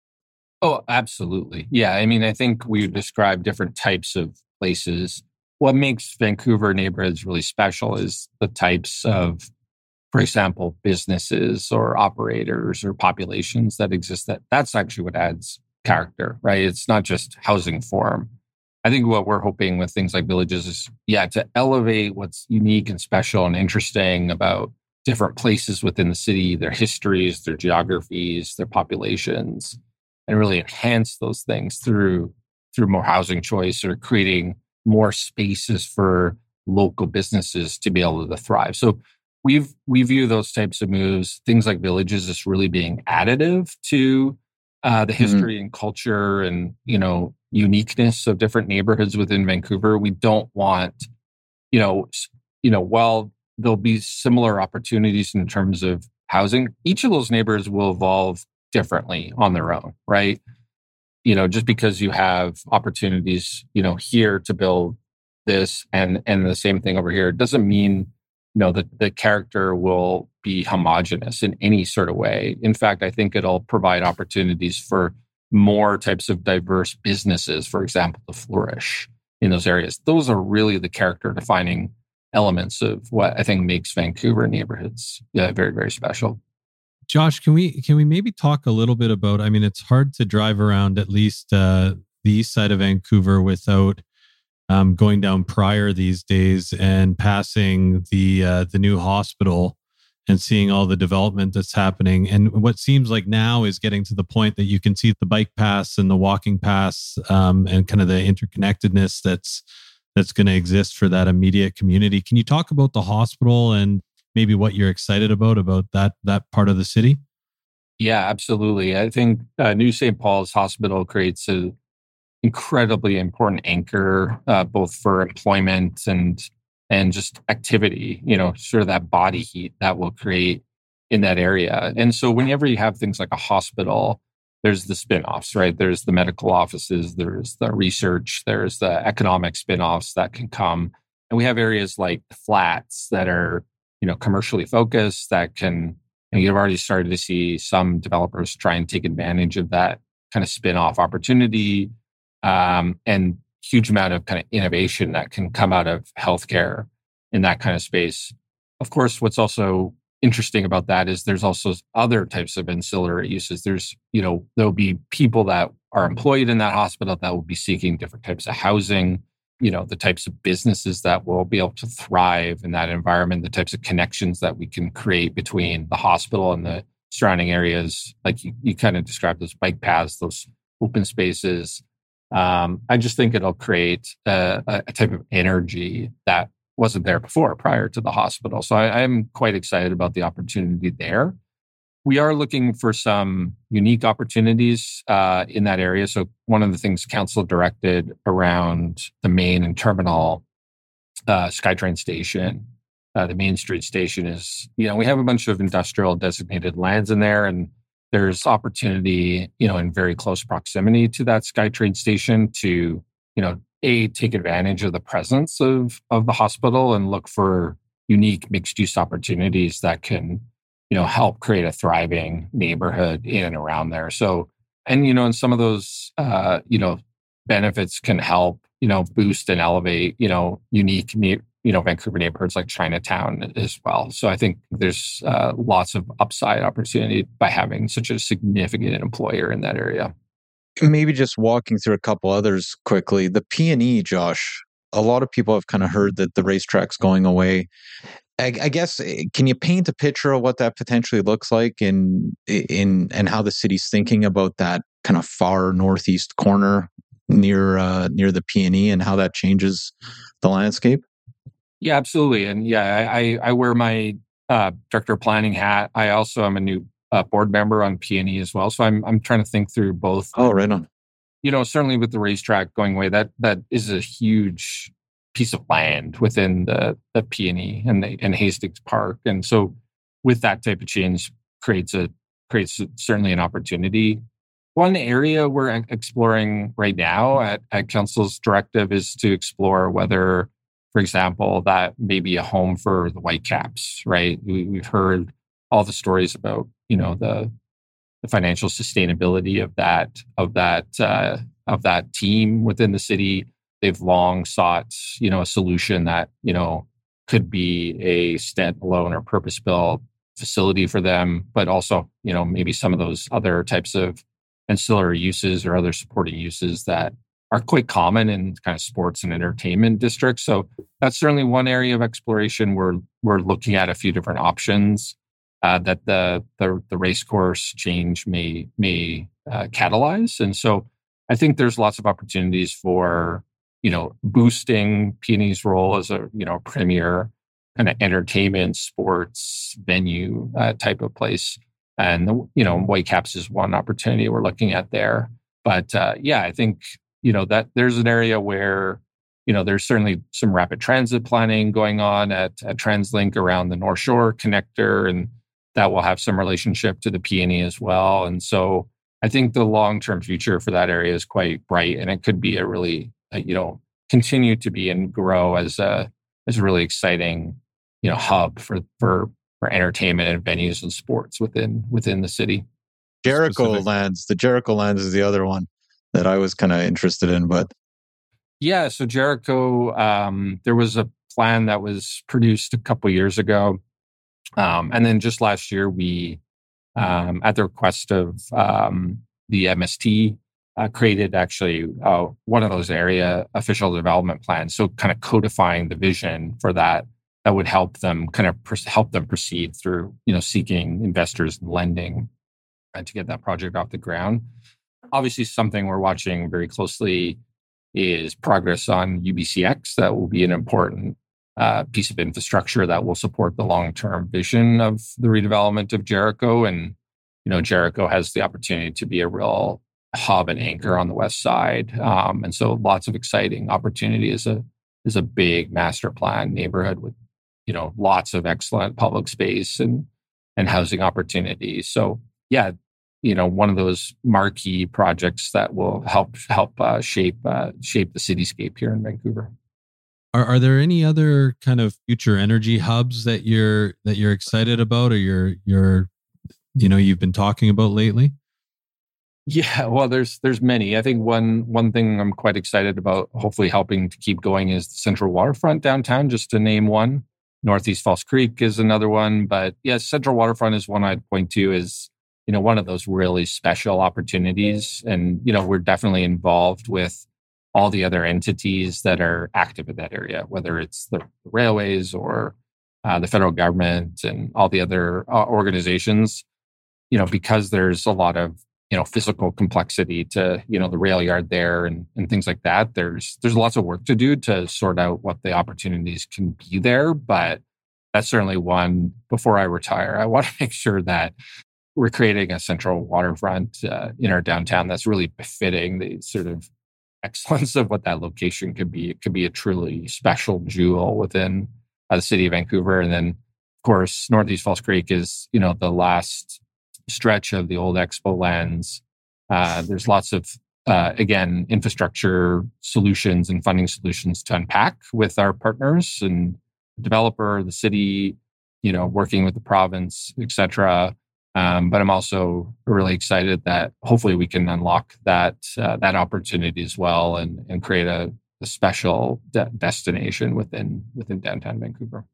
Oh, absolutely. Yeah. I mean, I think we described different types of places. What makes Vancouver neighborhoods really special is the types of, for example, businesses or operators or populations that exist. That that's actually what adds character, right? It's not just housing form. I think what we're hoping with things like villages is, yeah, to elevate what's unique and special and interesting about different places within the city, their histories, their geographies, their populations, and really enhance those things through through more housing choice or creating more spaces for local businesses to be able to thrive. So we've we view those types of moves, things like villages, as really being additive to uh, the history mm-hmm. and culture and, you know, uniqueness of different neighborhoods within Vancouver. We don't want, you know, you know, while there'll be similar opportunities in terms of housing, each of those neighborhoods will evolve differently on their own, right? You know, just because you have opportunities, you know, here to build this and and the same thing over here, doesn't mean, you know, that the character will be homogenous in any sort of way. In fact, I think it'll provide opportunities for more types of diverse businesses, for example, to flourish in those areas. Those are really the character defining elements of what I think makes Vancouver neighborhoods yeah, very, very special. Josh, can we can we maybe talk a little bit about, I mean, it's hard to drive around at least uh, the east side of Vancouver without um, going down Prior these days and passing the uh, the new hospital and seeing all the development that's happening. And what seems like now is getting to the point that you can see the bike paths and the walking paths um, and kind of the interconnectedness that's that's going to exist for that immediate community. Can you talk about the hospital and maybe what you're excited about, about that that part of the city? Yeah, absolutely. I think uh, New Saint Paul's Hospital creates an incredibly important anchor, uh, both for employment and and just activity, you know, sort of that body heat that will create in that area. And so whenever you have things like a hospital, there's the spin-offs, right? There's the medical offices, there's the research, there's the economic spin-offs that can come. And we have areas like the flats that are, you know, commercially focused that can, and you've already started to see some developers try and take advantage of that kind of spin-off opportunity, um, and huge amount of kind of innovation that can come out of healthcare in that kind of space. Of course, what's also interesting about that is there's also other types of ancillary uses. There's, you know, there'll be people that are employed in that hospital that will be seeking different types of housing, you know, the types of businesses that will be able to thrive in that environment, the types of connections that we can create between the hospital and the surrounding areas. Like you, you kind of described those bike paths, those open spaces. Um, I just think it'll create a, a type of energy that wasn't there before, prior to the hospital. So I, I'm quite excited about the opportunity there. We are looking for some unique opportunities uh, in that area. So one of the things council directed around the main and terminal uh, SkyTrain station, uh, the Main Street station is, you know, we have a bunch of industrial designated lands in there, and there's opportunity, you know, in very close proximity to that SkyTrade station to, you know, A, take advantage of the presence of, of the hospital and look for unique mixed use opportunities that can, you know, help create a thriving neighborhood in and around there. So, and, you know, and some of those, uh, you know, benefits can help, you know, boost and elevate, you know, unique, you know, Vancouver neighborhoods like Chinatown as well. So I think there's uh, lots of upside opportunity by having such a significant employer in that area. Maybe just walking through a couple others quickly. The P and E, Josh, a lot of people have kind of heard that the racetrack's going away. I, I guess, can you paint a picture of what that potentially looks like in, in and how the city's thinking about that kind of far northeast corner near uh, near the P and E and how that changes the landscape? Yeah, absolutely. And yeah, I, I wear my uh, director of planning hat. I also am a new uh, board member on P and E as well. So I'm I'm trying to think through both. Oh, right on. You know, certainly with the racetrack going away, that that is a huge piece of land within the, the P and E and the and Hastings Park. And so with that type of change creates a creates certainly an opportunity. One area we're exploring right now at, at Council's directive is to explore whether, for example, that may be a home for the Whitecaps, right? We, we've heard all the stories about, you know, the the financial sustainability of that of that uh, of that team within the city. They've long sought, you know, a solution that, you know, could be a standalone or purpose-built facility for them, but also, you know, maybe some of those other types of ancillary uses or other supporting uses that are quite common in kind of sports and entertainment districts. So that's certainly one area of exploration. We're we're looking at a few different options uh, that the, the the race course change may may uh, catalyze. And so I think there's lots of opportunities for, you know, boosting P and E's role as a, you know, premier kind of entertainment, sports venue uh, type of place. And, you know, Whitecaps is one opportunity we're looking at there. But uh, yeah, I think, you know, that there's an area where, you know, there's certainly some rapid transit planning going on at, at TransLink around the North Shore connector, and that will have some relationship to the P and E as well. And so I think the long-term future for that area is quite bright, and it could be a really, uh, you know, continue to be and grow as a as a really exciting, you know, hub for for for entertainment and venues and sports within within the city. Jericho Specific. Lands. The Jericho Lands is the other one that I was kind of interested in, but yeah, so Jericho, um, there was a plan that was produced a couple years ago, um, and then just last year we, um, at the request of um, the M S T, uh, created actually uh, one of those area official development plans. So kind of codifying the vision for that. That would help them kind of pr- help them proceed through, you know, seeking investors and lending uh, to get that project off the ground. Obviously, something we're watching very closely is progress on U B C X. That will be an important uh, piece of infrastructure that will support the long-term vision of the redevelopment of Jericho. And, you know, Jericho has the opportunity to be a real hub and anchor on the west side. Um, and so lots of exciting opportunity is a is a big master plan neighborhood with, you know, lots of excellent public space and and housing opportunities. So yeah, you know, one of those marquee projects that will help help uh, shape uh, shape the cityscape here in Vancouver. Are are there any other kind of future energy hubs that you're that you're excited about, or you're you're you know you've been talking about lately? Yeah, well, there's there's many. I think one one thing I'm quite excited about, hopefully helping to keep going, is the Central Waterfront downtown, just to name one. Northeast False Creek is another one. But yes, Central Waterfront is one I'd point to as, you know, one of those really special opportunities. And, you know, we're definitely involved with all the other entities that are active in that area, whether it's the railways or uh, the federal government and all the other uh, organizations, you know, because there's a lot of, you know, physical complexity to, you know, the rail yard there and, and things like that. There's there's lots of work to do to sort out what the opportunities can be there. But that's certainly one. Before I retire, I want to make sure that we're creating a central waterfront uh, in our downtown that's really befitting the sort of excellence of what that location could be. It could be a truly special jewel within uh, the city of Vancouver. And then, of course, Northeast False Creek is, you know, the last stretch of the old Expo lands. Uh, there's lots of, uh, again, infrastructure solutions and funding solutions to unpack with our partners and the developer, the city, you know, working with the province, et cetera. Um, but I'm also really excited that hopefully we can unlock that uh, that opportunity as well and and create a, a special de- destination within within downtown Vancouver.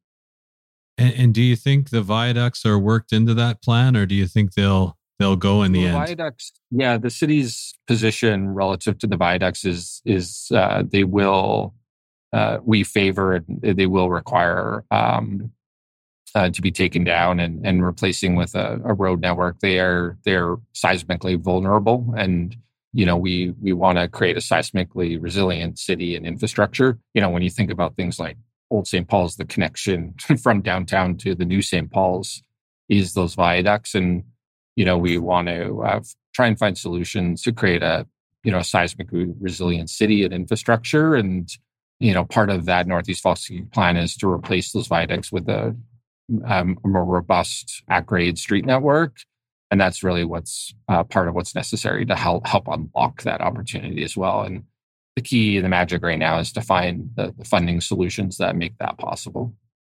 And, and do you think the viaducts are worked into that plan, or do you think they'll they'll go in the well, end? Viaducts, yeah, the city's position relative to the viaducts is is uh, they will uh, we favor and they will require. Um, Uh, to be taken down and, and replacing with a, a road network. They are they're seismically vulnerable, and you know we we want to create a seismically resilient city and infrastructure. You know, when you think about things like Old Saint Paul's, the connection from downtown to the new Saint Paul's is those viaducts, and you know we want to uh, try and find solutions to create a you know a seismically resilient city and infrastructure. And you know part of that Northeast Falls plan is to replace those viaducts with a Um, a more robust at-grade street network. And that's really what's uh, part of what's necessary to help help unlock that opportunity as well. And the key, the magic right now is to find the, the funding solutions that make that possible.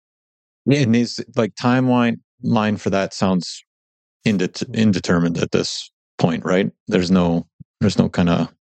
Yeah, and is like timeline line for that sounds indet- indeterminate at this point, right? There's no there's no kind of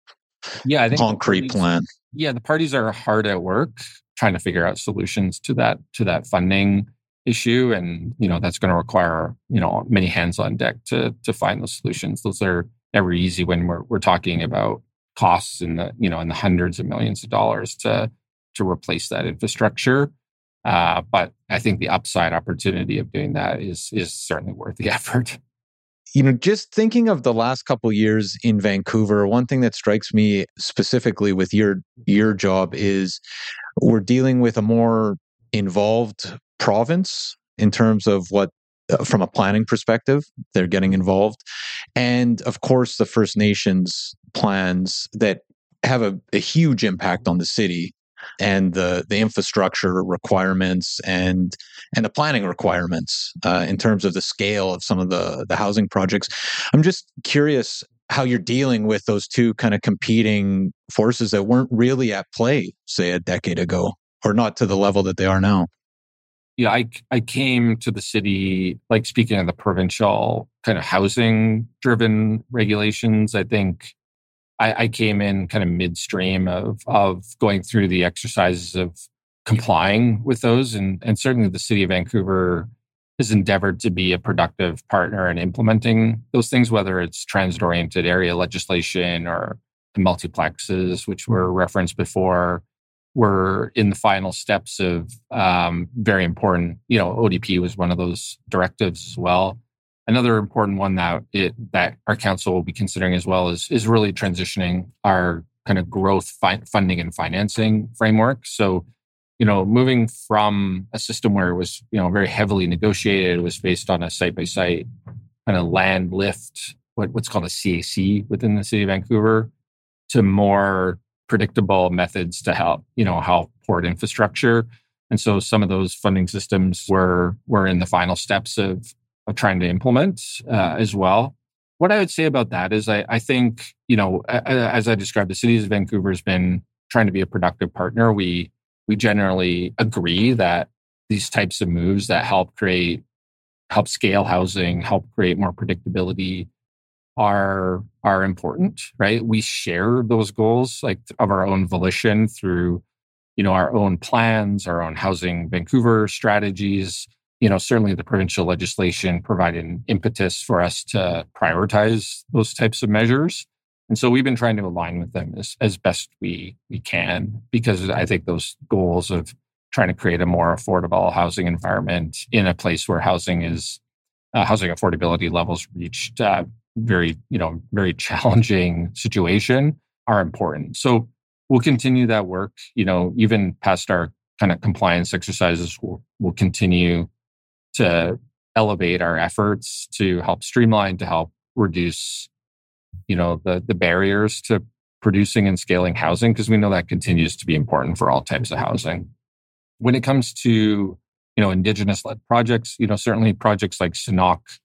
yeah, I think concrete parties, plan. Yeah, the parties are hard at work trying to figure out solutions to that to that funding issue, and you know that's going to require you know many hands on deck to to find those solutions. Those are never easy when we're we're talking about costs in the you know in the hundreds of millions of dollars to to replace that infrastructure. Uh, but I think the upside opportunity of doing that is is certainly worth the effort. You know, just thinking of the last couple of years in Vancouver, one thing that strikes me specifically with your your job is we're dealing with a more involved province in terms of what, uh, from a planning perspective, they're getting involved. And of course, the First Nations plans that have a, a huge impact on the city and the, the infrastructure requirements and and the planning requirements uh, in terms of the scale of some of the, the housing projects. I'm just curious how you're dealing with those two kind of competing forces that weren't really at play, say, a decade ago, or not to the level that they are now. Yeah, I I came to the city, like speaking of the provincial kind of housing driven regulations, I think I, I came in kind of midstream of of going through the exercises of complying with those. And, and certainly the city of Vancouver has endeavored to be a productive partner in implementing those things, whether it's transit-oriented area legislation or the multiplexes, which were referenced before. We're in the final steps of um, very important, you know, O D P was one of those directives as well. Another important one that it that our council will be considering as well is is really transitioning our kind of growth fi- funding and financing framework. So, you know, moving from a system where it was, you know, very heavily negotiated, it was based on a site-by-site kind of land lift, what, what's called a C A C within the city of Vancouver, to more predictable methods to help, you know, help port infrastructure. And so some of those funding systems were were in the final steps of of trying to implement uh, as well. What I would say about that is I, I think, you know, as I described, the city of Vancouver has been trying to be a productive partner. We we generally agree that these types of moves that help create, help scale housing, help create more predictability are are important, right? We share those goals like of our own volition through, you know, our own plans, our own Housing Vancouver strategies. You know, certainly the provincial legislation provided an impetus for us to prioritize those types of measures. And so we've been trying to align with them as, as best we we can, because I think those goals of trying to create a more affordable housing environment in a place where housing is uh, housing affordability levels reached uh, very, you know, very challenging situation are important. So we'll continue that work, you know, even past our kind of compliance exercises, we'll, we'll continue to elevate our efforts to help streamline, to help reduce, you know, the, the barriers to producing and scaling housing, because we know that continues to be important for all types of housing. When it comes to, you know, Indigenous-led projects, you know, certainly projects like Sanok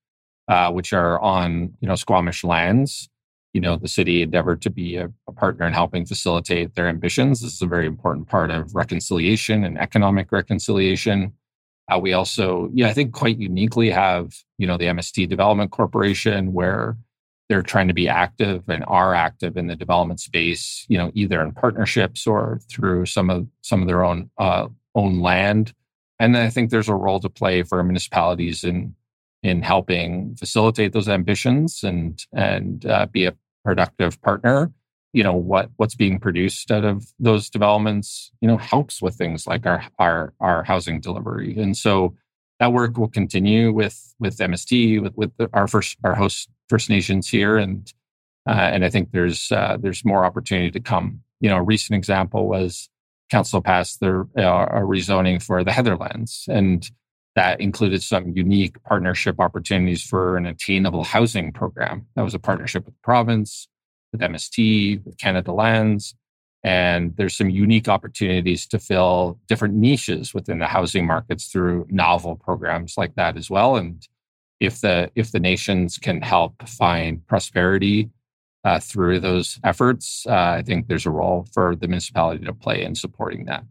uh, which are on, you know, Squamish lands. You know, the city endeavored to be a, a partner in helping facilitate their ambitions. This is a very important part of reconciliation and economic reconciliation. Uh, we also, yeah, I think quite uniquely have, you know, the M S T Development Corporation, where they're trying to be active and are active in the development space, you know, either in partnerships or through some of some of their own uh, own land. And I think there's a role to play for municipalities in in helping facilitate those ambitions and and uh, be a productive partner. You know, what what's being produced out of those developments, you know, helps with things like our our our housing delivery. And so that work will continue with with M S T, with with the, our first our host First Nations here, and uh, and I think there's uh, there's more opportunity to come. You know, a recent example was council passed their uh, a rezoning for the Heatherlands, and that included some unique partnership opportunities for an attainable housing program. That was a partnership with the province, with M S T, with Canada Lands. And there's some unique opportunities to fill different niches within the housing markets through novel programs like that as well. And if the if the nations can help find prosperity uh, through those efforts, uh, I think there's a role for the municipality to play in supporting that.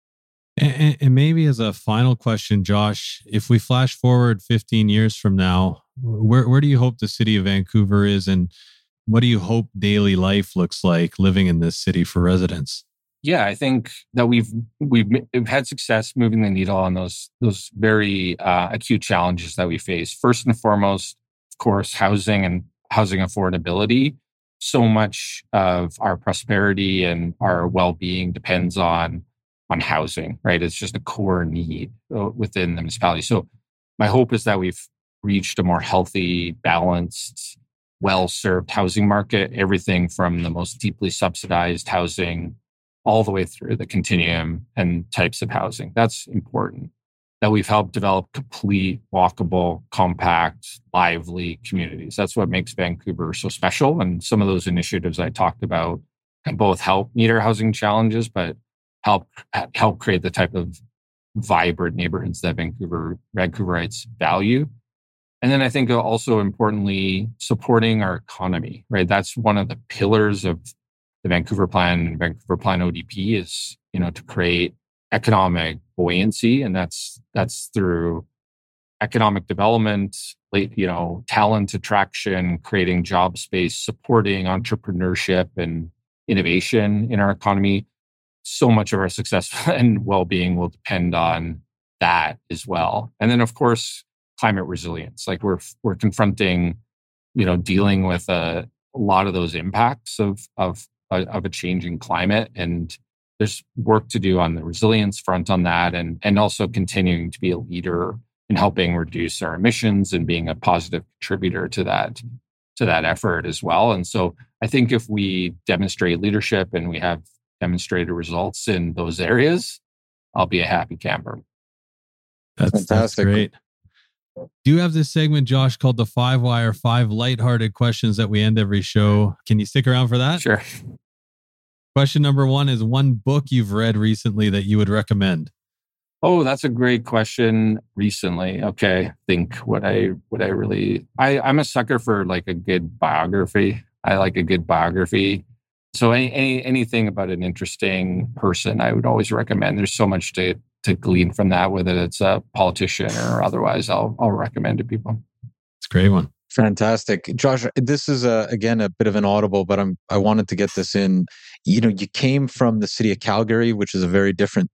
And, and maybe as a final question, Josh, if we flash forward fifteen years from now, where where do you hope the city of Vancouver is, and what do you hope daily life looks like living in this city for residents? Yeah, I think that we've we've, we've had success moving the needle on those those very uh, acute challenges that we face. First and foremost, of course, housing and housing affordability. So much of our prosperity and our well-being depends on on housing, right? It's just a core need within the municipality. So my hope is that we've reached a more healthy, balanced, well-served housing market, everything from the most deeply subsidized housing all the way through the continuum and types of housing. That's important. That we've helped develop complete, walkable, compact, lively communities. That's what makes Vancouver so special. And some of those initiatives I talked about can both help meet our housing challenges, but help help create the type of vibrant neighborhoods that Vancouver Vancouverites value. And then I think also importantly, supporting our economy, right? That's one of the pillars of the Vancouver Plan and Vancouver Plan O D P is, you know, to create economic buoyancy. And that's that's through economic development, you know, talent attraction, creating job space, supporting entrepreneurship and innovation in our economy. So much of our success and well-being will depend on that as well. And then, of course, climate resilience. Like we're we're confronting, you know, dealing with a, a lot of those impacts of of of a changing climate, and there's work to do on the resilience front on that, and and also continuing to be a leader in helping reduce our emissions and being a positive contributor to that to that effort as well. And so I think if we demonstrate leadership and we have demonstrated results in those areas, I'll be a happy camper. That's, that's great. Do you have this segment, Josh, called the Five Wire, five lighthearted questions that we end every show? Can you stick around for that? Sure. Question number one is one book you've read recently that you would recommend. Oh, that's a great question. Recently, okay. I think what I what I really I I'm a sucker for like a good biography. I like a good biography. So any, any anything about an interesting person, I would always recommend. There's so much to to glean from that, whether it's a politician or otherwise. I'll I'll recommend to people. It's a great one. Fantastic. Josh, this is a, again a bit of an audible, but I'm I wanted to get this in. You know, you came from the city of Calgary, which is a very different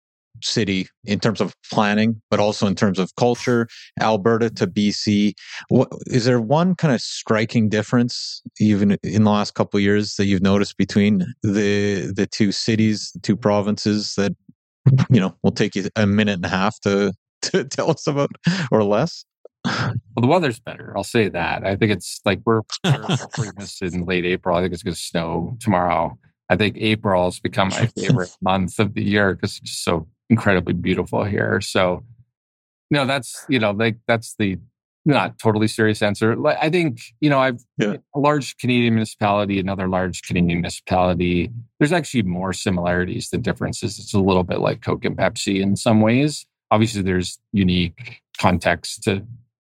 city in terms of planning, but also in terms of culture. Alberta to B C. What, is there one kind of striking difference, even in the last couple of years, that you've noticed between the the two cities, the two provinces that, you know, will take you a minute and a half to to tell us about, or less? Well, the weather's better. I'll say that. I think it's like we're pretty much in late April. I think it's going to snow tomorrow. I think April has become my favorite month of the year because it's just so incredibly beautiful here. So, no, that's, you know, like that's the not totally serious answer. I think, you know, I've yeah. a large Canadian municipality, another large Canadian municipality. There's actually more similarities than differences. It's a little bit like Coke and Pepsi in some ways. Obviously, there's unique context to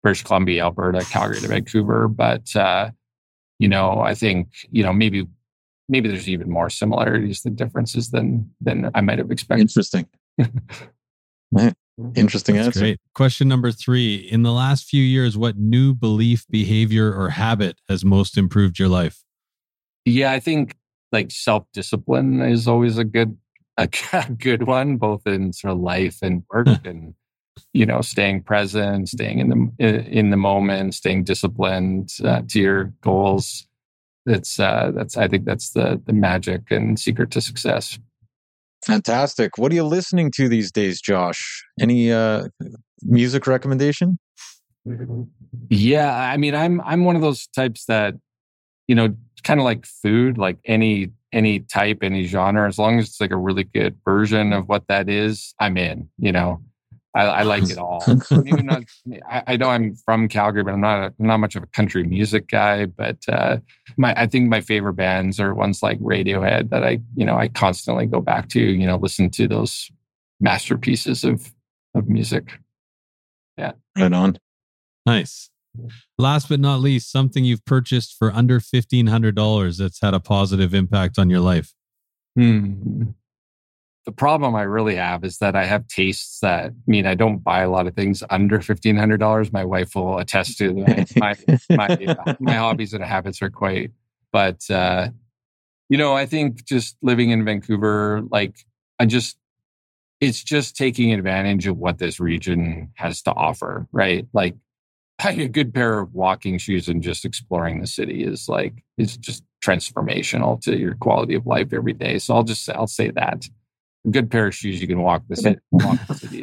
British Columbia, Alberta, Calgary to Vancouver. But, uh, you know, I think, you know, maybe maybe there's even more similarities than differences than than I might have expected. Interesting. Interesting That's answer. great. Question number three. In the last few years, what new belief, behavior, or habit has most improved your life? Yeah, I think like self-discipline is always a good a good one, both in sort of life and work, and you know, staying present, staying in the in the moment, staying disciplined uh, to your goals. That's uh, that's I think that's the the magic and secret to success. Fantastic. What are you listening to these days, Josh? Any uh, music recommendation? Yeah, I mean, I'm I'm one of those types that, you know, kind of like food, like any any type, any genre, as long as it's like a really good version of what that is, I'm in. You know, I, I like it all. I'm even not, I, I know I'm from Calgary, but I'm not a, not much of a country music guy. But uh, my I think my favorite bands are ones like Radiohead that I you know I constantly go back to. You know, listen to those masterpieces of of music. Yeah, right on. Nice. Last but not least, something you've purchased for under fifteen hundred dollars that's had a positive impact on your life. Hmm. The problem I really have is that I have tastes that mean I don't buy a lot of things under fifteen hundred dollars. My wife will attest to that. My my, uh, my hobbies and habits are quite, but uh, you know, I think just living in Vancouver, like I just, it's just taking advantage of what this region has to offer, right? Like having a good pair of walking shoes and just exploring the city is like, it's just transformational to your quality of life every day. So I'll just, I'll say that. A good pair of shoes, you can walk the city. Walk the city.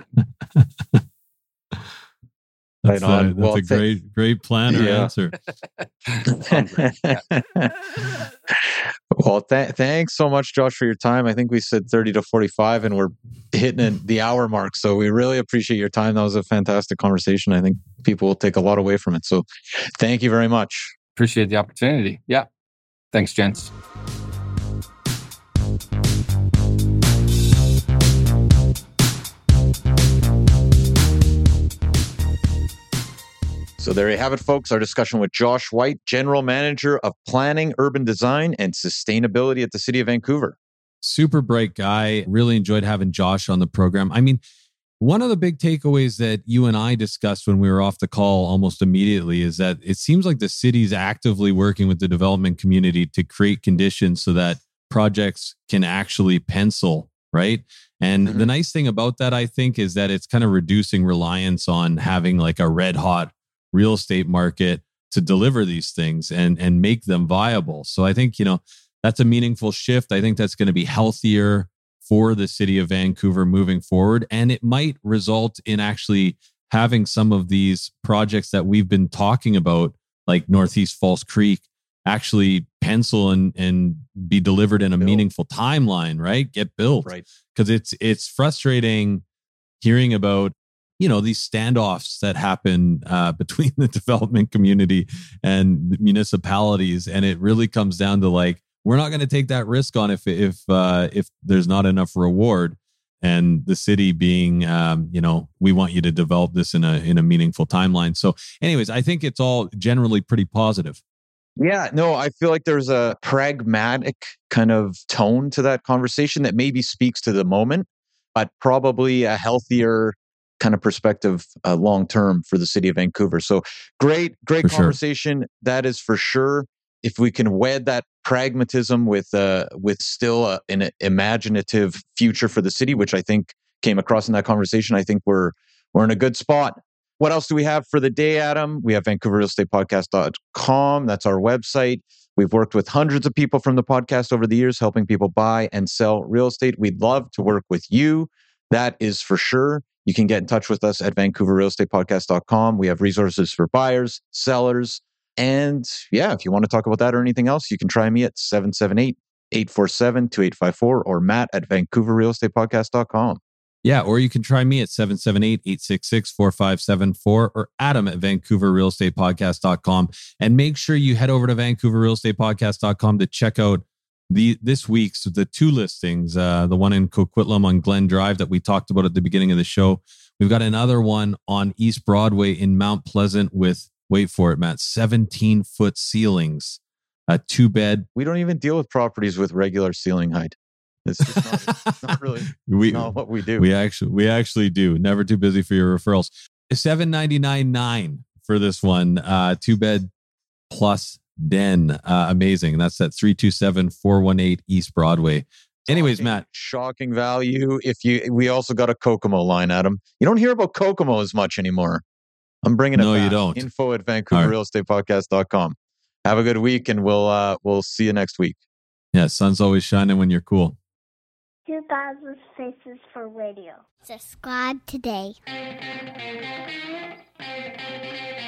That's, Right on. a, that's Well, a great, great plan or yeah. answer. Well, th- thanks so much, Josh, for your time. I think we said thirty to forty-five and we're hitting the hour mark. So we really appreciate your time. That was a fantastic conversation. I think people will take a lot away from it. So thank you very much. Appreciate the opportunity. Yeah. Thanks, gents. So there you have it, folks. Our discussion with Josh White, General Manager of Planning, Urban Design, and Sustainability at the City of Vancouver. Super bright guy. Really enjoyed having Josh on the program. I mean, one of the big takeaways that you and I discussed when we were off the call almost immediately is that it seems like the city's actively working with the development community to create conditions so that projects can actually pencil, right? And mm-hmm. the nice thing about that, I think, is that it's kind of reducing reliance on having like a red hot real estate market to deliver these things and, and make them viable. So I think, you know, that's a meaningful shift. I think that's going to be healthier for the city of Vancouver moving forward. And it might result in actually having some of these projects that we've been talking about, like Northeast Falls Creek, actually pencil and, and be delivered in a built. meaningful timeline, right? Get built. Right. Because it's it's frustrating hearing about, you know, these standoffs that happen uh, between the development community and the municipalities. And it really comes down to like, we're not going to take that risk on if if uh, if there's not enough reward. And the city being, um, you know, we want you to develop this in a in a meaningful timeline. So, anyways, I think it's all generally pretty positive. Yeah, no, I feel like there's a pragmatic kind of tone to that conversation that maybe speaks to the moment, but probably a healthier kind of perspective uh, long term for the city of Vancouver. So great, great for conversation. Sure. That is for sure. If we can wed that pragmatism with uh, with still a, an imaginative future for the city, which I think came across in that conversation, I think we're we're in a good spot. What else do we have for the day, Adam? We have Vancouver Real Estate Podcast dot com. That's our website. We've worked with hundreds of people from the podcast over the years, helping people buy and sell real estate. We'd love to work with you. That is for sure. You can get in touch with us at Vancouver Real Estate Podcast dot com. We have resources for buyers, sellers. And yeah, if you want to talk about that or anything else, you can try me at seven seven eight, eight four seven, two eight five four or Matt at Vancouver Real Estate Podcast dot com. Yeah, or you can try me at seven seven eight, eight six six, four five seven four or Adam at Vancouver Real Estate Podcast dot com. And make sure you head over to Vancouver Real Estate Podcast dot com to check out the this week's the two listings, uh, the one in Coquitlam on Glen Drive that we talked about at the beginning of the show. We've got another one on East Broadway in Mount Pleasant with, wait for it, Matt, seventeen foot ceilings, a two bed. We don't even deal with properties with regular ceiling height. It's just not, it's not really we, not what we do. We actually, we actually do. Never too busy for your referrals. seven ninety-nine nine for this one, uh, two bed plus den. Uh, amazing. That's at three two seven, four one eight East Broadway. Anyways, shocking, Matt. Shocking value. If you, we also got a Kokomo line, Adam. You don't hear about Kokomo as much anymore. I'm bringing it no, back. you don't. Info at vancouver real estate podcast dot com. Have a good week, and we'll uh, we'll see you next week. Yeah, sun's always shining when you're cool. two thousand Faces for Radio. Subscribe today.